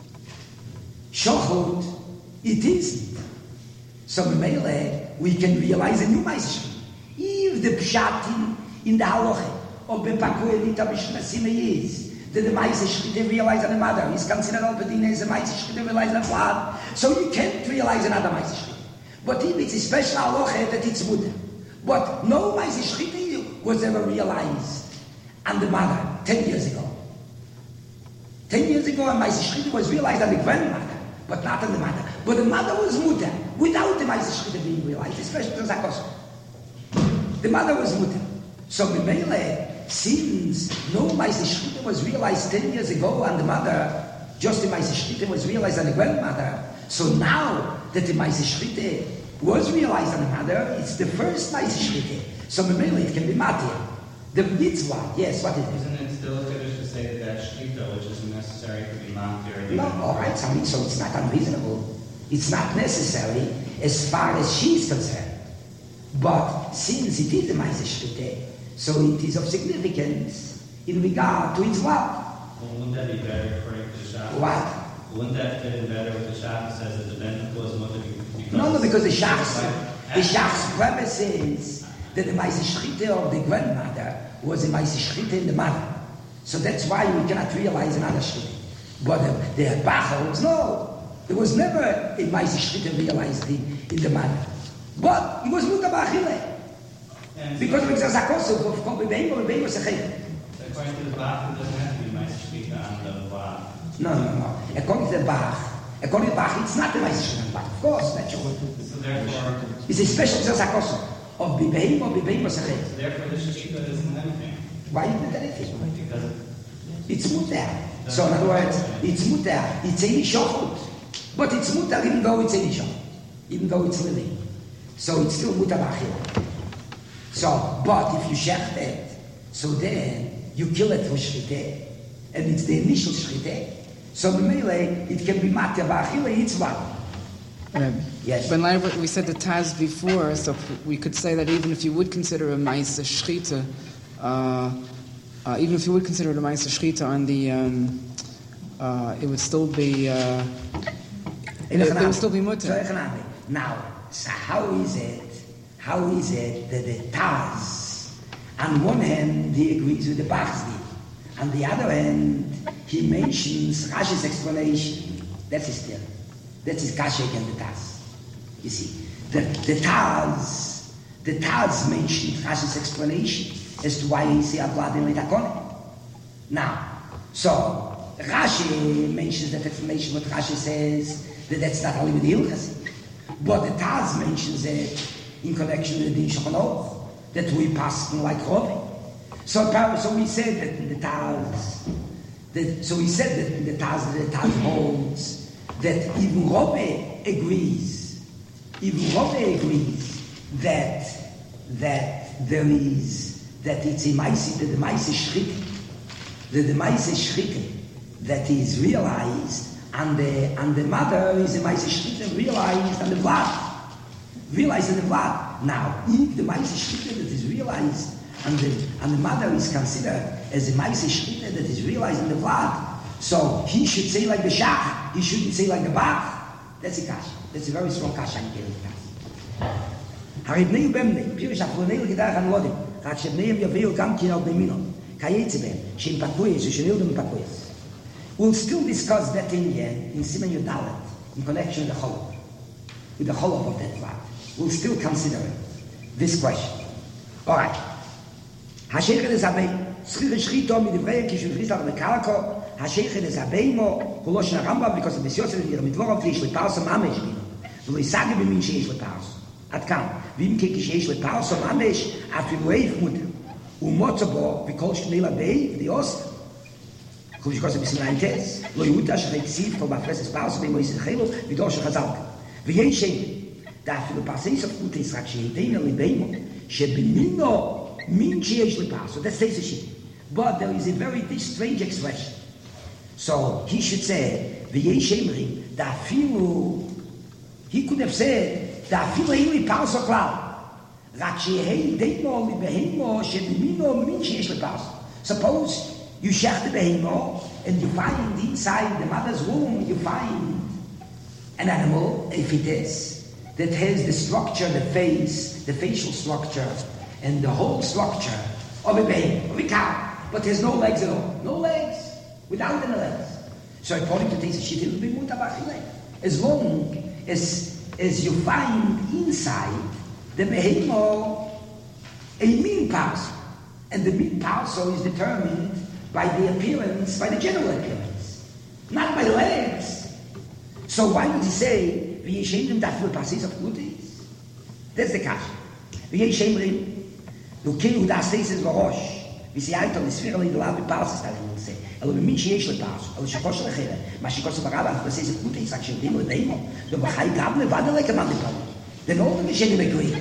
Shochot it isn't. So the Mele, we can realize a new Maise shchita. If the pshat in the halacha of Bepakur Elita B'shirasime is that the Maise shchita realized on the mother is considered Al Pidin as a Maise shchita realized on the vlad, so you can't realize another Maise shchita. But if it's a special halacha that it's mutter, but no Maise shchita was ever realized on the mother 10 years ago. 10 years ago, a Maise shchita was realized on the grandmother, but not on the mother. But the mother was mutter without the Maise shchita being realized, especially the Zakos. The mother was mutter. So Mimele, since no Maise shchita was realized 10 years ago on the mother, just the Maise shchita was realized on the grandmother, so now that the Maise shchita was realized on the mother, it's the first Maise shchita. So Mimele, it can be matir. The mitzvah, yes, what is it?
Isn't it still Kiddush to say that shchita, which is necessary to be matir?
No, all right, so it's not unreasonable. It's not necessary as far as she is concerned. But since it is a Maise shchita, so it is of significance in regard to its what?
Well, wouldn't that be better according to the Shach?
What?
Wouldn't that fit in better with the Shach that says that the ben was mutter because...
No, because the Shach's premise is that the Maise shchita of the grandmother was a Maise shchita in the mother. So that's why we cannot realize another shchita. But the Bach holds, no, there was never a Maise shchita realized in the mother. But it was mutar ba'achile. Because it was a zakosuk of Kobe Beimo was a chayim.
According to the Bach, it doesn't have to be Maise shchita on the Vlad.
No. According to the Bach, it's not the Maise shchita on the Bach. Of course, naturally.
So therefore...
It's a special zakosuk of Beimo was a chayim.
So therefore the shchita isn't anything.
Why isn't it anything?
Because
it's mutar. So in other words, it's mutar. It's a shochut. But it's mutar even though it's a shochut. Even though it's living. So it's still mutar ba'achila. So, but if you shecht it, so then you kill it for shchita, and it's the initial shchita. So b'meilei, it can be matir ba'achila, it's what? Yes.
But like we said the Taz before, so we could say that even if you would consider a Maise shchita, even if you would consider it a Maise shchita on the, it would still be, it would still be mutter.
Now, so how is it that the Taz, on one hand, he agrees with the Bach's deal, on the other hand, he mentions Rashi's explanation. That's his deal. That's his Kashek and the Taz. You see, the Taz mentioned Rashi's explanation as to why he say Avlad in Litakone. Now, so Rashi mentions that explanation, what Rashi says, that that's not only with the Hilchas. But the Taz mentions it in connection with the Din Shulchan Aruch, that we pass like Robin. So we said that in the Taz, the Taz holds that even Robin agrees that there is, that it's a Maise, that the Maise shchita, that is realized and the mother is a Maisa Shchita realized and the blood. Realized in the blood. Now, if the Maisa Shchita that is realized and the mother is considered as a Maisa Shchita that is realized in the blood, so he should say like the Shach, he shouldn't say like the Bach. That's a kasha. That's a very strong kasha in Keren Kasha. Haribnei Bemnei, Pirish Afronei L'Gedach Anlodim, Rat Shebneim Yaveil Gam Kinal Bemino, Kayetze Bem, Shem Pakoyes, Shenil Dem Pakoyes. We'll still discuss that in Siman Yudalet, in connection with the Cholov of that blood. We'll still consider this question. All right. Hashechet is Abei, Schire Shrito Midivrei Kishul Frisal Mekalko, Hashechet is Abeimo, Hulosh Naramba, because of the Yosef Yir Midvorov Tish Leparso Mamesh Bino. V'lo Yisage B'min Sheish Leparso. At Kam, Vim Keki Sheish Leparso Mamesh, Afim Leif Mutter. Umotzobo, Vikol Shnei Labei, the Ost. Because of the Line Test, Lo Yuta Shechei Ksiv, Kol Bafreses Parso, B'mo Yisrael Chelo, Vidosh Chazalka. V'yei Shem, Dafil Parseis of Kute Yisrak Sheiteina Lebeimo, Shebimino, Min Sheish Leparso. That says the shit. But there is a very strange expression. So he should say, V'yei Shemri, Dafilu, he could have said, Dafilu Hili Parso Klau. Rak Shehei Deimo Libeheimo, Shebimino, Min Sheish Leparso. Suppose you shech the behemoth, and you find inside the mother's womb, you find an animal, a fetus, that has the structure, the face, the facial structure, and the whole structure of a behemoth, of a cow, but has no legs at all. No legs, without any legs. So according to this, she didn't be mutabachile. As long as you find inside the behemoth a mean parcel, and the mean parcel is determined by the appearance, by the general appearance, not by the legs. So why would he say, V'yeshem dafil pasis of kutis? That's the kasha. V'yeshem Lukehu das tesis v'rosh, v'siyayto l'sfira l'idolav v'parsis, tal he will say, elo b'min sheyesh l'parsis, elo shekosh l'chele, ma shekosh l'barab, af pasis of kutis, ak shetim l'deimo, lo b'chai gab levad alek amad l'poli. Then all the Mishenim agree.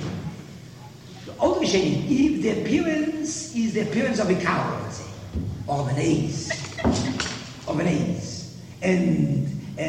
All the Mishenim, if the appearance is the appearance of a cow, let's say, of an ace, and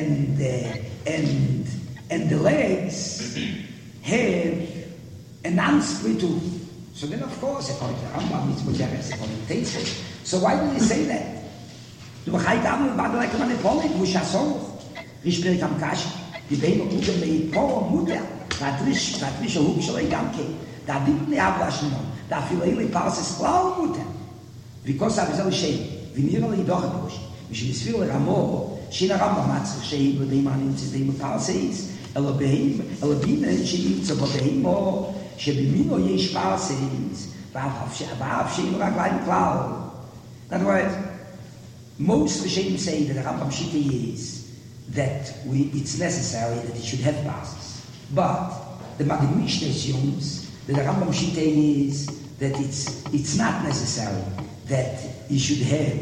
the legs have a non-split tooth. So then, of course, according to the Rambam, it's Mujeres, according to Teitze. So why would he say that? Du b'chai gam levad alek amad l'poli, v'shasor, v'shpirik am kash, v'beino muter me'ipor muter, v'atrish ahuk shalei gam ke, da didn't have lashnon, da filei parses klau muter. Because I was always saying, Vinira li doch push. Mishim sfir le ramo, shina ramba matzach shehi b'deiman in tzedei parses, elobehim, elobina shehi tzobehim o, shebimino yesh parses, v'av shehi raglayim klau. In other words, most Rishonim say that the Rambam Shita is that it's necessary that it should have parses. But the Maggid Mishneh assumes that the Rambam Shita is that it's not necessary that you should have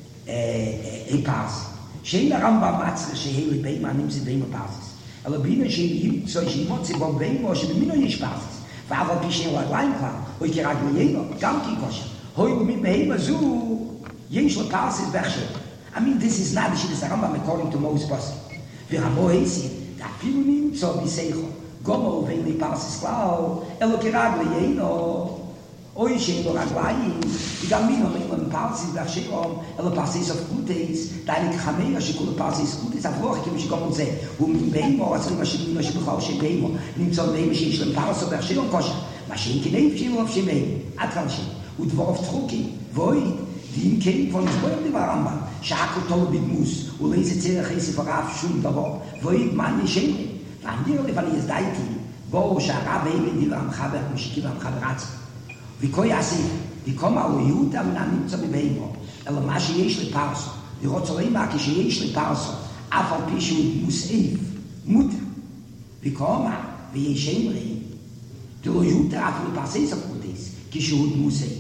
a pass. Shein Rambam matzah shehi lebeim anim zedeim passes. Alabina shehi so she motzi bombeim or she bimino yesh passes. Va'aval pi shein laglayim klar oy kirag leyeno gam ki kosher. Hoy mit beim azu yesh le passes vechsel. I mean, this is not the shit the Rambam according to Moses Pasuk. V'ramo heisi da pilunim so biseicho gomo vein le passes klar elo kirag leyeno. Oy shein lo raglayim, igam mino meilem parsis v'achsherom, elo parsis of kutes, deine khameya shekul parsis kutes, avroch kem shekom ze, min beimo, atzrim ashim mino shebchal shein beimo, nimtzon beimo shein shlem parso v'achsherom kosher, ma shein kinei v'shein lo v'shein atkan shein, udvorov tchuki, void, dim kein von zboyem de Rambam, shakol tol bidmus, uleze tzerech esi v'rav shum davo, void man yeshein, v'andir levani yezdaiti, bo sharav eimen divam chaber mishiki vam chaberatz. Wie kommen alle Juden am Nimtza bebeimo, אלא מה שיש לפרסו, לראות צורי מה כשיש לפרסו, אף על פי שהוא מוסעיף, מותר, וכמה, ויש אמרי, דלו יותר אף לפרסי ספרוטיס, כשהוא מוסעיף.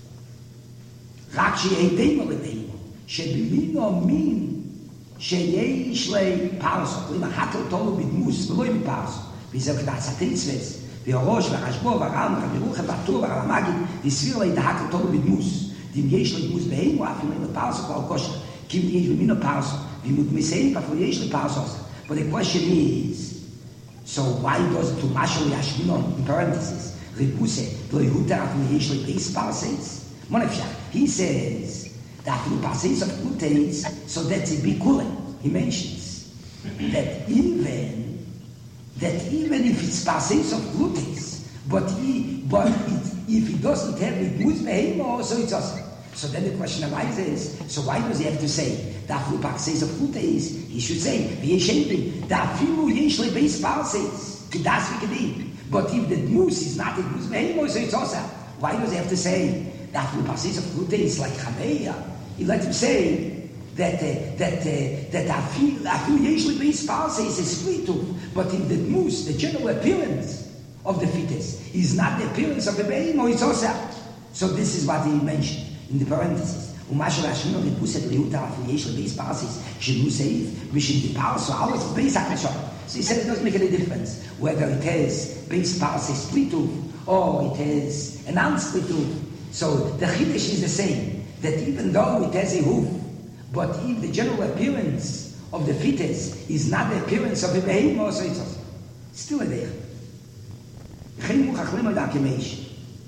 רק שיהיה דימו לבימו, שבמינו מין שיש לפרסו, כלומר, הקל תולו בדמוס, ולא בפרסו, וזה כדעת סתיצווס, והראש והרשבו והרם והבירוך והטור והרמגיד הסביר לה את ההקל תולו בדמוס, dim yesh le mus beheim wa afim le parso kol kosher kim yesh be mino parso we would be saying but the question is, so why does it to Mashal Yashminon, in parentheses, Rebuse, Loihuta affiliation base parses? He says that the parses of Glutes, so that's a big cooling. He mentions that even if it's parses of Glutes, but if he doesn't have Rebuse Behemo, so it's awesome. So then the question arises, so why does he have to say that the parses of Glutes? He should say, that Fimu Yeshle base parses, Kedas Vikedim. But if the moose is not a moose behemo, so it's also. Why does he have to say that the parses of Glute is like Chameya? He let him say that Afilu Yeshle base parses is split tooth. But if the moose, the general appearance of the fetus, is not the appearance of the behemo, it's also. So this is what he mentioned in the parentheses. ומשהו להשמינו ריבוס את ליהות האפיליישל בייס פרסיס שבנו סעיף ושם דפרסו alles of base action. So he said it doesn't make any difference whether it has base parsis split tooth or it has an unsplit tooth. So the chiddush is the same, that even though it has a hoof, but if the general appearance of the fetus is not the appearance of a behemoth, so it's also still a deich. Geen moech achlim al dakemesh.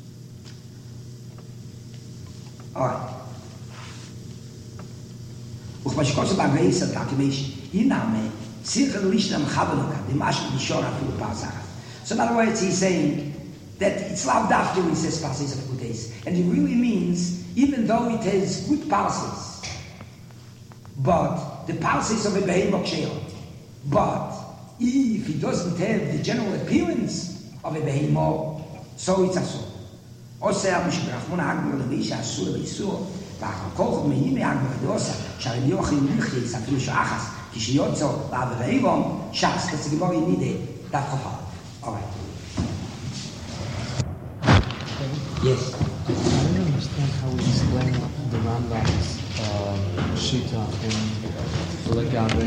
Alright. וכמשקוסו בגייס על דקמש, אינמה, סירחל לישנם חבלוקה, דמשהו נשורה אפילו פרסחת. So in other words, he's saying that it's loud after he says parses of good days. And it really means, even though it has good parses, but the parses of a behemoth shell, but if he doesn't have the general appearance of a behemoth, so it's asur. Oseh Mishbrachmon Agmar Levisha Asur Leisur. והכל מהימי אגמר דוסה, שהרי יוחים ליחייס אפילו שאחס, כשיוצא לעברירום, שחס, תצגבור ינידי, דף חופה. Alright. Yes.
I don't understand how we explain the Rambam's Shita in Legabe.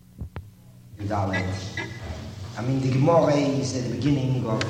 I mean, the Gemara is at the beginning of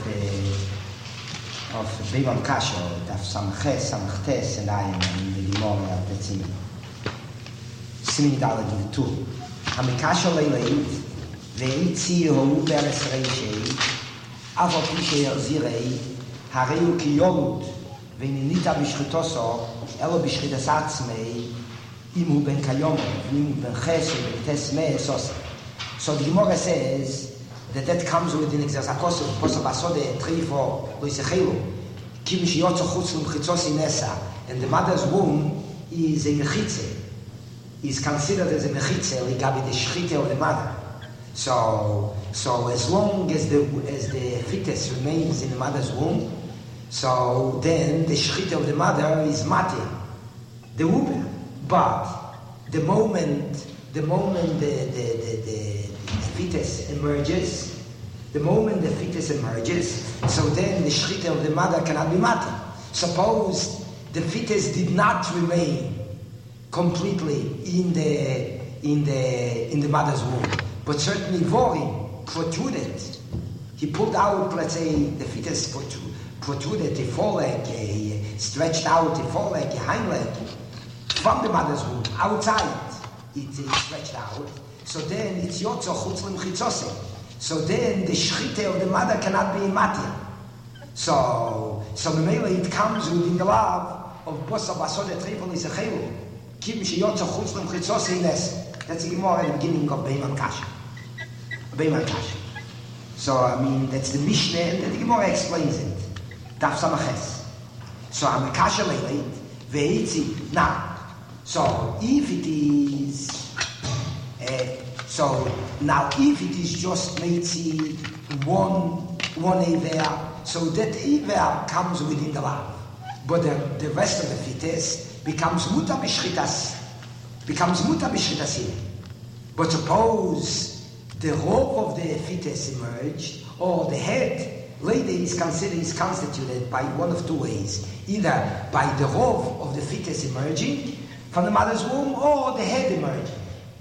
Beivam Kasha, Daf Samches, Samchtes, and I am in the Gemara, that's in Simin Dalet in the two. Hamikasha Leileit, Veitzi Horu Beres Reishei, Avo Pishe Erzirei, Hareu Kiyolud, Veninita Bishchitoso, Elo Bishchitas Atzmei, Imu Ben Kayomo, Imu Ben Chesed, Ben Tesmei, so the Gemara says, that comes with an exercise possible basode trifo loisechelu kim shiyotzo chutz l'mchitzos inesa, and the mother's womb is a mechitze, is considered as a mechitze ligabi the shchite of the mother. So as long as the fetus remains in the mother's womb, so then the shchite of the mother is matir the womb. But the moment the fetus emerges, so then the shchita of the mother cannot be mati. Suppose the fetus did not remain completely in the mother's womb, but certainly vorim protruded. He pulled out, let's say, the fetus protruded a foreleg, stretched out a foreleg, a hind leg from the mother's womb outside. It is stretched out. So then it's yotzo chutz l'mchitzose. So then the shchite of the mother cannot be in matir. So memela it comes within the law of bosa basode trifol isechelu. Kim sheyotzo chutz l'mchitzose ines. That's the Gemara at the beginning of Beiman Kasha. So I mean that's the Mishnah, and the Gemara explains it. Daf Samaches. So I'm Kasha leit veitzi now. So if it is if it is just meitzi one aver, so that aver comes within the law, but the rest of the fetus becomes muta b'shchitas. But suppose the rope of the fetus emerged, or the head later is constituted by one of two ways: either by the rope of the fetus emerging from the mother's womb, or the head emerging.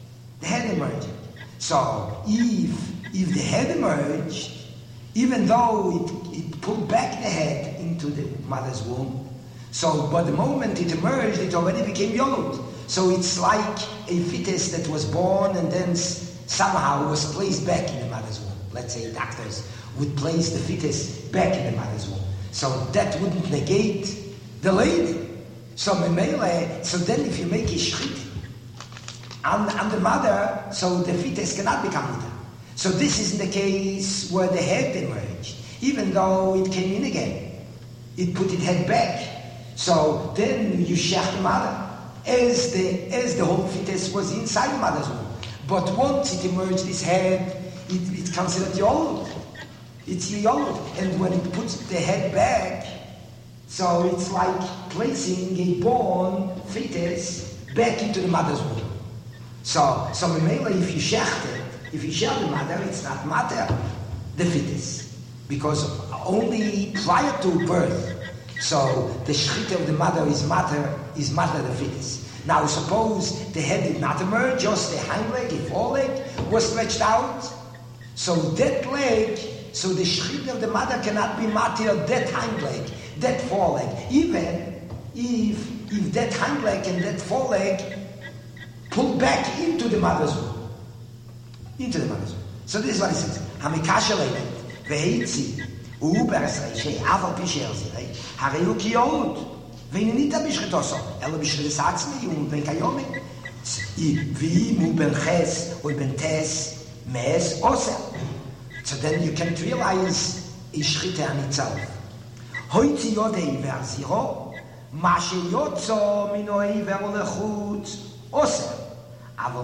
So if the head emerged, even though it pulled back the head into the mother's womb, but the moment it emerged, it already became yolud. So it's like a fetus that was born and then somehow was placed back in the mother's womb. Let's say doctors would place the fetus back in the mother's womb. So that wouldn't negate the lady. So then if you make a shchita on the mother, so the fetus cannot become mutter. So this isn't the case where the head emerged, even though it came in again. It put its head back. So then you shech the mother as the whole fetus was inside the mother's womb. But once it emerged its head, it's considered yolud. It's yolud. And when it puts the head back, so it's like placing a born fetus back into the mother's womb. So if you shech it, if you shech the mother, it's not matter the fetus, because only prior to birth, so the shechita of the mother is matter the fetus. Now suppose the head did not emerge, just the hind leg, a foreleg was stretched out. So that leg, so the shechita of the mother cannot be matter that hind leg, that foreleg, even if that hind leg and that foreleg pull back into the mother's womb. Into the mother's womb. So this is what it says. Hamikasha leidet, veheitzi, uberesrei, shei aval pisher zirei, hareu ki yolud, ve'inita bishchitoso, elo bishchitis atzmi, ben kayomi, v'im ben ches, ben tes, mes, oser. So then you can't realize a shchita on itself. Hoitzi yodei ve'aziro, ma sheyotzo minoei ve'olechut, oser. אבל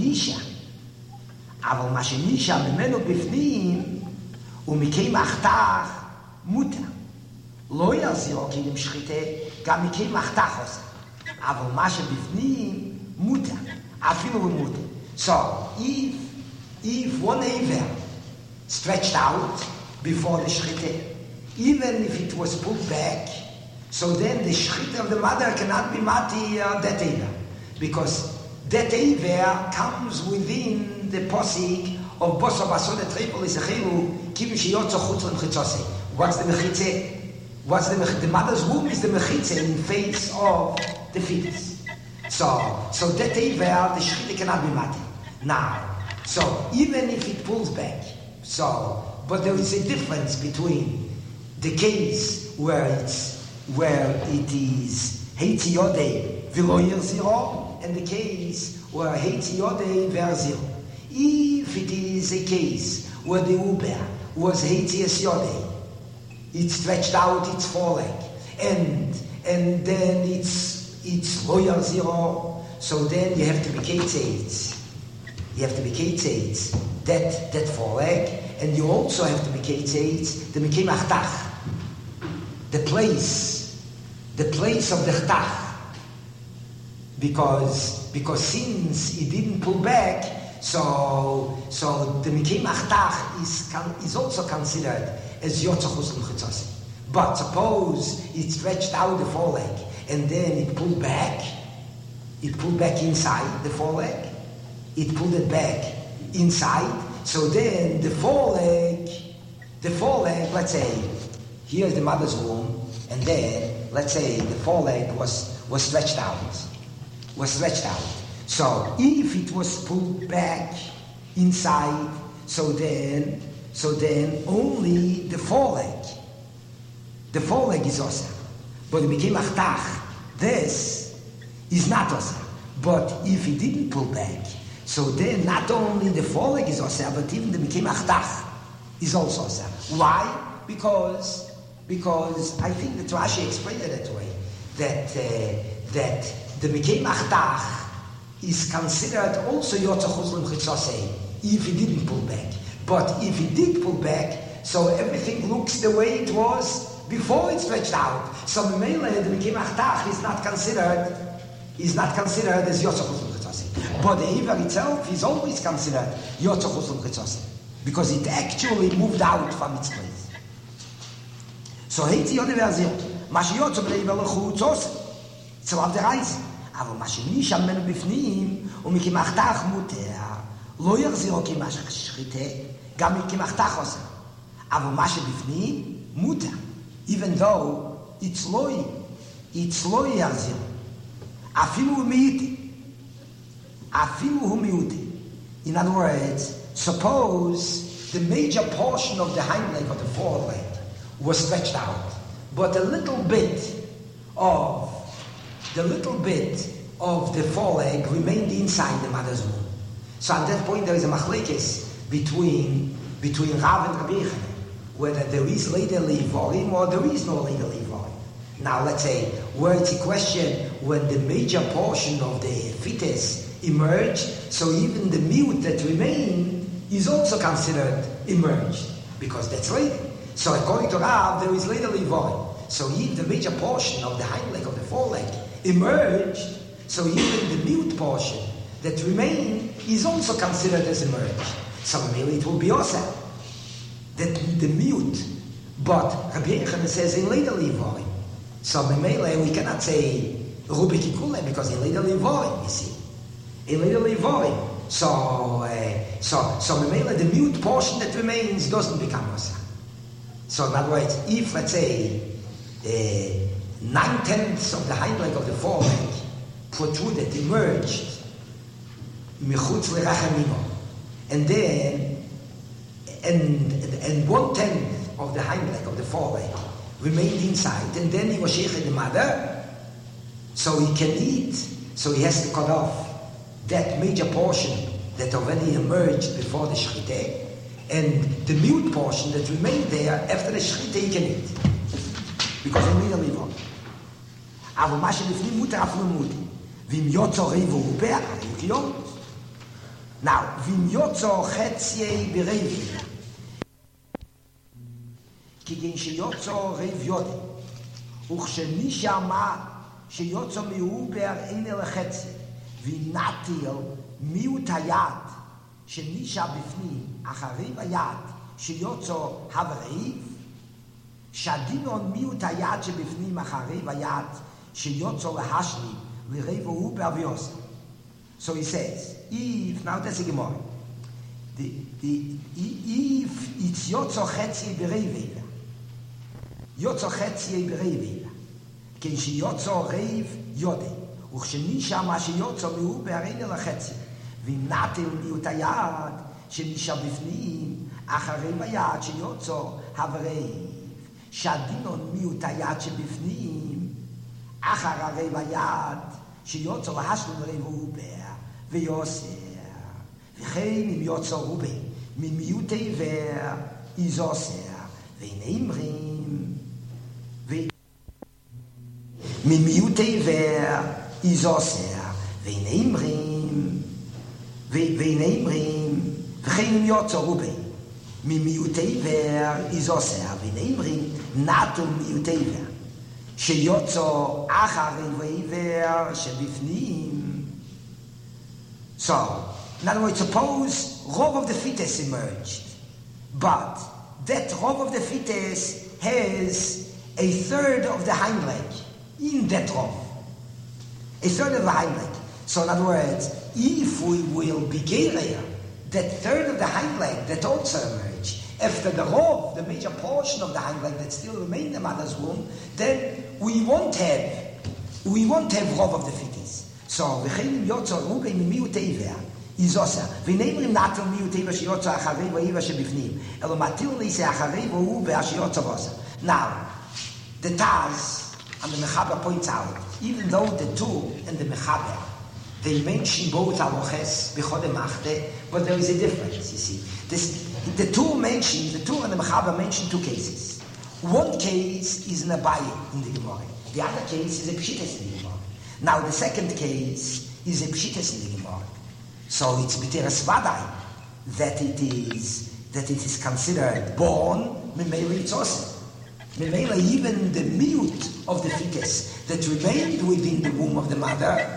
מה שנישה ממנו בפנים ומקיים מחתך מותר. לא יחזירו כלים שחיתה, גם מקיים מחתך עושה. אבל מה שבפנים מותר, אפילו במותר. So, if one aver stretched out before the shchita, even if it was pulled back, so then the shchita of the mother cannot be mati that aver. Because that aver comes within the posik of Boso Basode Tripol is a chilu, Kim Shiyotzo Chutzon Chitzose. What's the mechitze? The mother's womb is the mechitze in face of the fetus. So that aver, the shchita cannot be mati. Now, so even if it pulls back, but there is a difference between the case where it is Heitzi Yodei V'lo Yirziro, and the case where Heitzi Yodei Ve'arziro. If it is a case where the uber was Heitzi Yodei, it stretched out its foreleg, and then it's Lo Yarziro, so then you have to be Keitzeitz. You have to be Keitzeitz that foreleg, and you also have to be Keitzeitz the Mekim Achtach, the place of the Chtach. Because since he didn't pull back, so the Mekim Achtach is also considered as Yotzo Chutzon Chitzose. But suppose it stretched out the foreleg and then it pulled back inside the foreleg, it pulled it back inside, so then the foreleg, let's say, here's the mother's womb, and then, let's say, the foreleg was stretched out. So if it was pulled back inside, so then only the foreleg is osa. But it became achtach. This is not osa. But if it didn't pull back, so then not only the foreleg is osa, but even the became achtach is also osa. Why? Because I think that Rashi explained it that way, that the Mekim Achtach is considered also Yotzo Chutzon Chitzose if he didn't pull back. But if he did pull back, so everything looks the way it was before it stretched out. So Memele, the Mekim Achtach is not considered as Yotzo Chutzon Chitzose. But the Iver itself is always considered Yotzo Chutzon Chitzose because it actually moved out from its place. So Heitzi Yodei Ve'arziro, Ma Sheyotzo B'nei Velachutz Ose. So auf der Reise. אבל מה שנישה ממנו בפנים, ומקים אחתך מותר, לא יחזירו כמה שחיתה, גם מקים אחתך עושה. אבל מה שבפנים, מותר. Even though it's לא יחזירו. אפילו ומייתי. Afilu hu miuti. In other words, suppose the major portion of the hind leg or the forward leg was stretched out, but a little bit of the foreleg remained inside the mother's womb. So at that point there is a machlekes between Rav and Rabbi Yochanan, whether there is later livorim or there is no later livorim. Now let's say where it's a question when the major portion of the fetus emerged, so even the mute that remained is also considered emerged, because that's later. So according to Rav, there is later livorim. So if the major portion of the hind leg or the foreleg emerged, so even the mute portion that remained is also considered as emerged. So maybe it will be also that the mute, but Rabbi Yochanan says in later livorim. So maybe we cannot say Rubi Kikule because in later livorim, you see. In later livorim. So maybe the mute portion that remains doesn't become osa. So in other words, if let's say 9/10 of the hind leg of the foreleg protruded, emerged, michutz lerachamimo, and then and 1/10 of the hind leg of the foreleg remained inside, and then he was sheiching the mother, so he can eat, so he has to cut off that major portion that already emerged before the shechitah, and the mute portion that remained there after the shechitah he can eat, because he need a liver. אבל מה שלפנים מותר אפילו מודי. ואם יוצא ריבו הוא פח, יוקיון. Now, ואם יוצא חצי ברבי. כגן שיוצא ריב יודי. וכשנישא מה שיוצא מעובר אין אל החצי. ואם נטיל מיעוט היד שנישא בפנים אחרי היד שיוצא הריב. שהדינון מיעוט היד שבפנים אחרי היד שיוצא להשלי לרבע הוא באביוס. So he says, if, now that's a Gemara, if it's יוצא חצי ברבע, יוצא חצי ברבע, כן שיוצא רב יודע, וכשנישא מה שיוצא הוא בהרעין לחצי, ואם נטל מיעוט היד שנישא בפנים אחרי היד שיוצא הריב. שהדינון מיעוט היד שבפנים, אחר הרב היד, שיוצא להשלים רב עובר, ויוסר. וכן אם יוצא רובה, ממיעוט עבר, איזוסר, והנה אמרים, ממיעוט עבר, איזוסר, והנה אמרים, וכן אם יוצא רובה, ממיעוט עבר, איזוסר, והנה אמרים, נטל מיעוט עבר, שיוצא אחר עבר שבפנים. So, in other words, suppose rov of the fetus emerged, but that rov of the fetus has a third of the hind leg in that rov. A third of the hind leg. So in other words, if we will be geria, that third of the hind leg that also emerged, after the rov, the major portion of the hind leg that still remain in the mother's womb, then we won't have rov of the fetus. So, v'chenim yotza rubei mimiut eiver, izosah. V'neimrim natal miut eiver sheyotza acharei v'eiver shebifnim. Elo matil leise acharei v'hu ve'asheyotza v'osa. Now, the Taz and the Mechaber points out, even though the two and the Mechaber, they mention both aloches, b'chode machte, but there is a difference, you see. The two and the Mechaber mention two cases. One case is an Abaye in the Gemara. The other case is a Pshitas in the Gemara. Now the second case is a Pshitas in the Gemara. So it's B'teres Vadai that it is considered born, Memela it's also. Memela even the mute of the fetus that remained within the womb of the mother,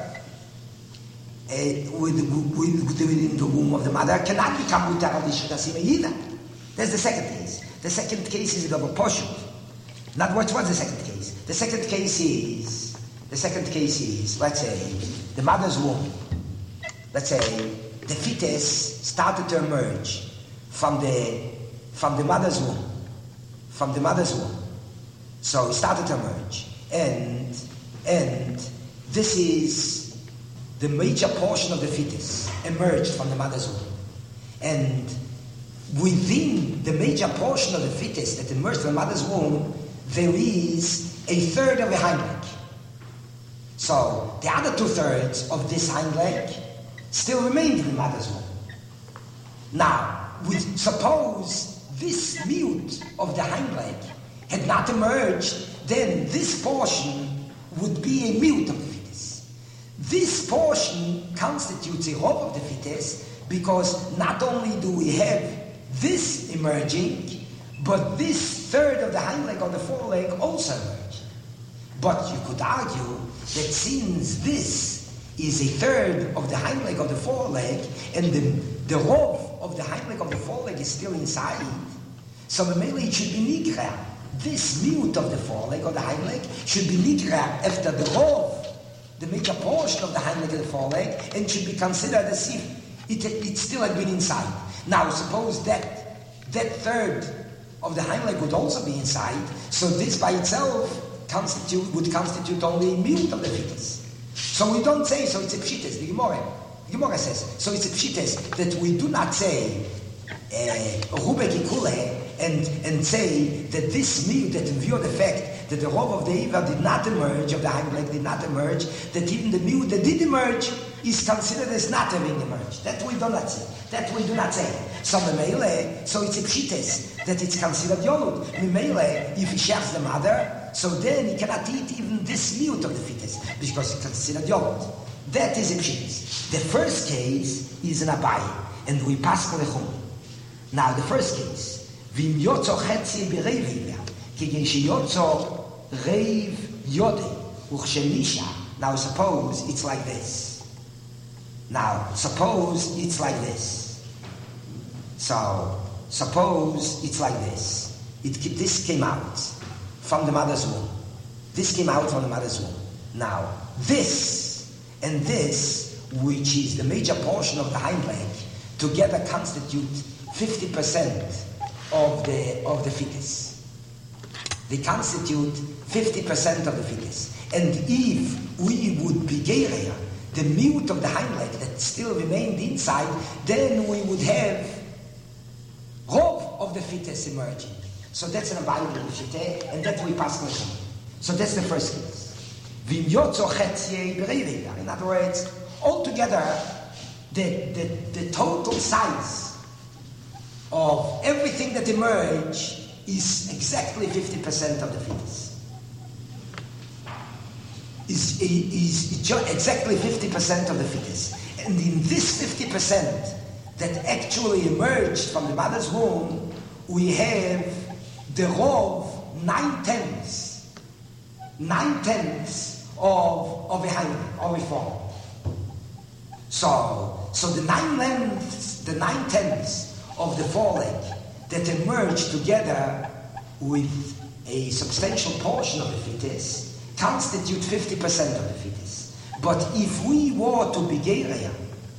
within the womb of the mother cannot become mutar al either. That's the second case. The second case is of a portion. Not what's the second case? The second case is, let's say, the mother's womb. Let's say the fetus started to emerge from the mother's womb. From the mother's womb. So it started to emerge. And this is the major portion of the fetus emerged from the mother's womb. And within the major portion of the fetus that emerged from the mother's womb, there is a third of a hind leg. So the other 2/3 of this hind leg still remained in the mother's womb. Now, suppose this mute of the hind leg had not emerged, then this portion would be a mute of the fetus. This portion constitutes a robe of the fetus because not only do we have this emerging, but this third of the hind leg or the foreleg also emerged. But you could argue that since this is a third of the hind leg of the foreleg, and the robe of the hind leg of the foreleg is still inside, so maybe it should be nigra. This mute of the foreleg or the hind leg should be nigra after the robe, the major portion of the hind leg of the foreleg, and should be considered as if it still had been inside. Now suppose that third of the hind leg would also be inside, so this by itself would constitute only a mute of the fetus. So we don't say, so it's a pshites, the Gemara says, so it's a pshites that we do not say rubek ikule and say that this mute, that in view of the fact that the robe of the Eva did not emerge, of the hind leg did not emerge, that even the mute that did emerge is considered as not having emerged. That we do not say. So it's a pshites that it's considered yolud. If he shares the mother, so then he cannot eat even this mute of the fetus because it's considered yolud. That is a pshites. The first case is an abaye, and we pass lechum. Now the first case, vim yotzo chetzi bereiv kegen sheyotzo reiv yode uchshenisha. Now suppose it's like this. So suppose it's like this. This came out from the mother's womb. Now this and this, which is the major portion of the hind leg, together constitute 50% of the fetus. They constitute 50% of the fetus. And if we would be geria, the mute of the hind leg that still remained inside, then we would have robe of the fetus emerging. So that's an available shite, and that we pass on. So that's the first case. In other words, altogether, the total size of everything that emerged is exactly 50% of the fetus. Is exactly 50% of the fetus. And in this 50% that actually emerged from the mother's womb, we have the robe 9/10 of a hind leg, of a form. So the 9/10 of the foreleg that emerged together with a substantial portion of the fetus constitute 50% of the fetus. But if we were to begeria,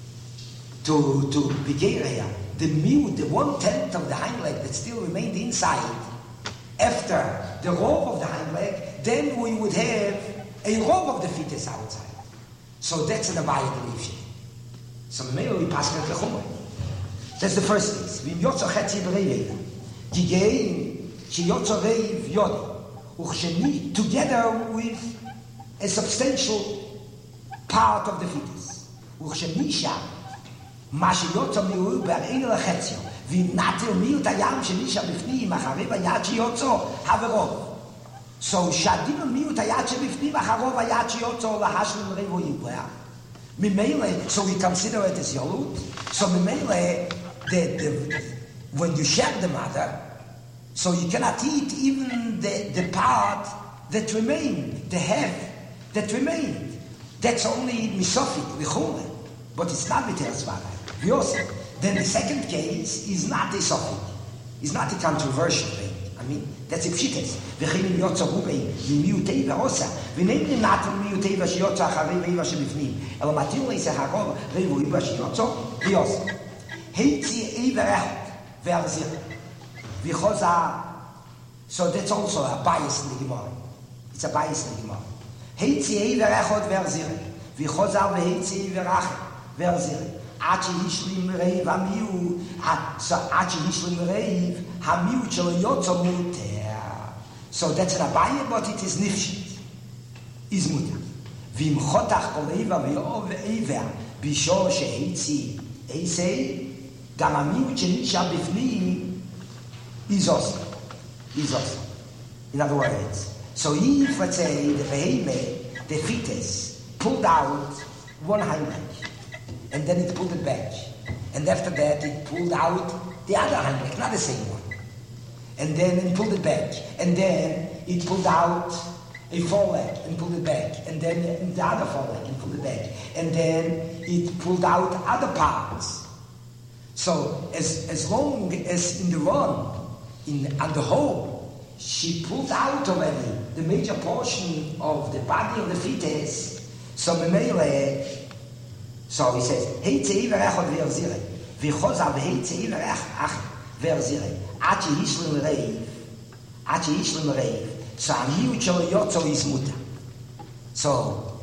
the mute, the 1/10 of the hind leg that still remained inside, after the robe of the hind leg, then we would have a robe of the fetus outside. So that's an abaya belief. So maybe we pass it to Chumrah. That's the first case. Vim yotzo chetzi b'reiv kigein sheyotzo reiv yod. Together with a substantial part of the fetus. Uchshenisha mashiyotzo miu be'ein lechetzio v'imnatel miut hayam shenisha b'fnim acharev hayad sheyotzo haverov. So shadinu miut hayad sheb'fnim acharov hayad sheyotzo lahashlim revo yibreah. Mimele, so we consider it as yolud. So mimele, when you share the mother, so you cannot eat even the part that remained, the half that remained. That's only misofik, lichore, but it's not v'tersvara. Then the second case is not a sofik, it's not a controversial thing. I mean, that's a pshites. V'chinim yotzo rubei mimiutei v'osa v'neimnim natam mimiutei v'shiyotzo acharei v'eva shebifnim elo matir leise harov v'evo iba shiyotzo v'yosa heitzi eiver echot v'arzir v'choza. So that's also a bias in the Gemara. It's a bias in the Gemara. Heitzi eiver echot v'arzir וחוזר והציא ורח ורזיר. עד שהשלים רעב המיעוט, עד שהשלים רעב, המיעוט שלו יוצא מותר. So that's an abaya, but it is nifshit. Is mutter. Vim chotach kol eva v'yov eva b'shor she'etzi eisei gam hamiut shenisha b'fnim is also. In other words, so if, let's say, the beheme, the fetus, pulled out one hindleg, and then it pulled it back, and after that it pulled out the other hindleg, not the same one. And then it pulled it back, and then it pulled out a foreleg and pulled it back, and then the other foreleg and pulled it back, and then it pulled out other parts. So as long as in the run, on the whole, she pulled out already the major portion of the body of the fetus, so Memele, so he says, Heitzei verechot verzire, v'choza v'heitzei verech verzire. עד שישלם רעב, so המיעוט שלו יוצא is mutter. So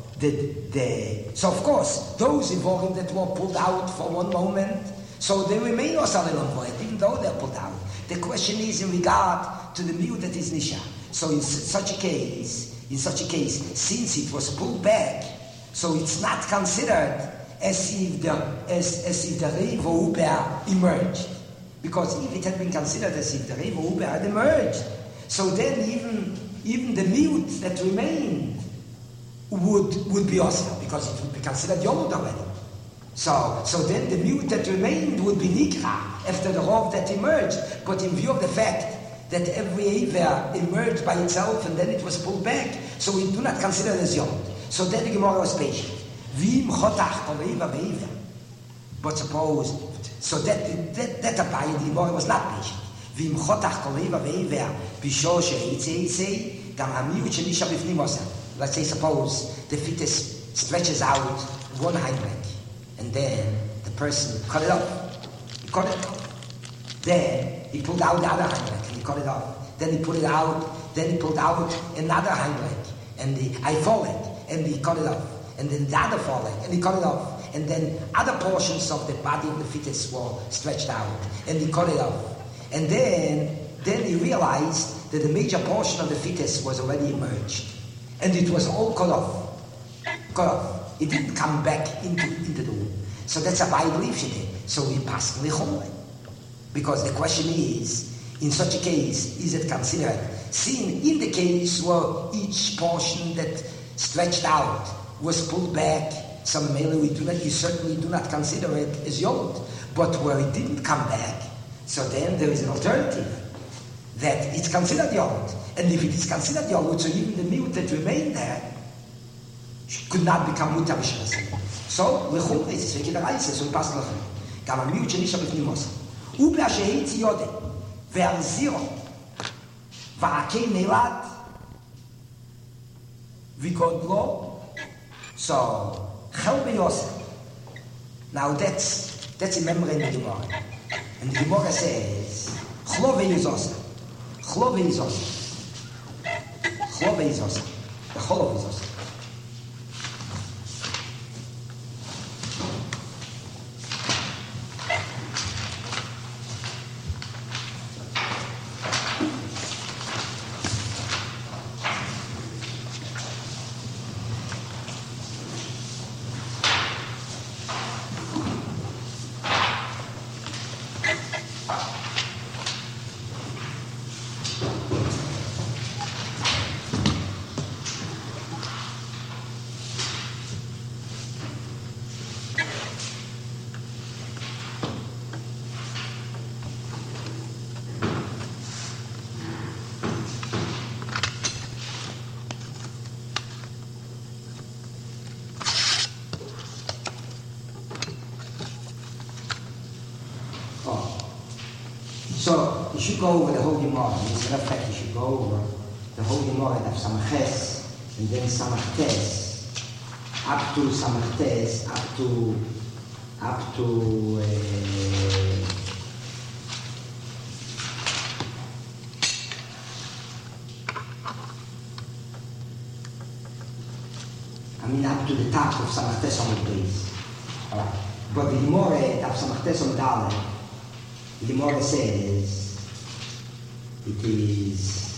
of course, those involved that were pulled out for one moment, so they remain also alone for it, even though they're pulled out. The question is in regard to the miut that is nisha. So in such a case, since it was pulled back, so it's not considered as if the reva uber emerged. Because if it had been considered as if the Reva Uber had emerged, so then even the miut that remained would be awesome, because it would be considered Yomud already. So then the miut that remained would be Nikra after the Rov that emerged. But in view of the fact that every Eva emerged by itself and then it was pulled back, so we do not consider it as Yomud. So then the Gemara was patient. Vim chotach kol Eva ve'Eva. But suppose, so that Abaye, the Gemara was not patient. Vim chotach kol eva ve'eva b'shor she'etzei gam hamiut shenisha b'fnim osam. Let's say, suppose the fetus stretches out one hind leg, and then the person cut it off. He cut it off. Then he pulled out the other hind leg, and he cut it off. Then he pulled it out. Then he pulled out another hind leg, and I foreleg, and he cut it off. And then the other foreleg, and he cut it off. And then other portions of the body of the fetus were stretched out, and he cut it off. And then he realized that the major portion of the fetus was already emerged, and it was all cut off. It didn't come back into the womb. So that's a Bible issue. So we pass lichomre, because the question is, in such a case, is it considered sin in the case where each portion that stretched out was pulled back? Some mele you certainly do not consider it as yod, but where it didn't come back, so then there is an alternative that it's considered yod, and if it is considered yod, so even the miut that remained there could not become mutar b'shras. So lechum is it's a so pass lachem. Gam a miut shenisha b'fnim osam. Ubla sheheitzi yode ve'alziro va'akei neilad v'godlo. So Chelbe Yosef. Now that's a memory in the Gemara. And the Gemara says, Chlove Yosef. Chlove Yosef. Chlove Yosef. The Cholov Yosef. So you should go over the whole Gemara. As a matter of fact, you should go over the whole Gemara and have Samach and then Samach Tes, up to Samach Tes, up to up up to the top of Samachtes on the base. Alright. But the Gemara, of Samachtes on Dalet, the Gemara says, it is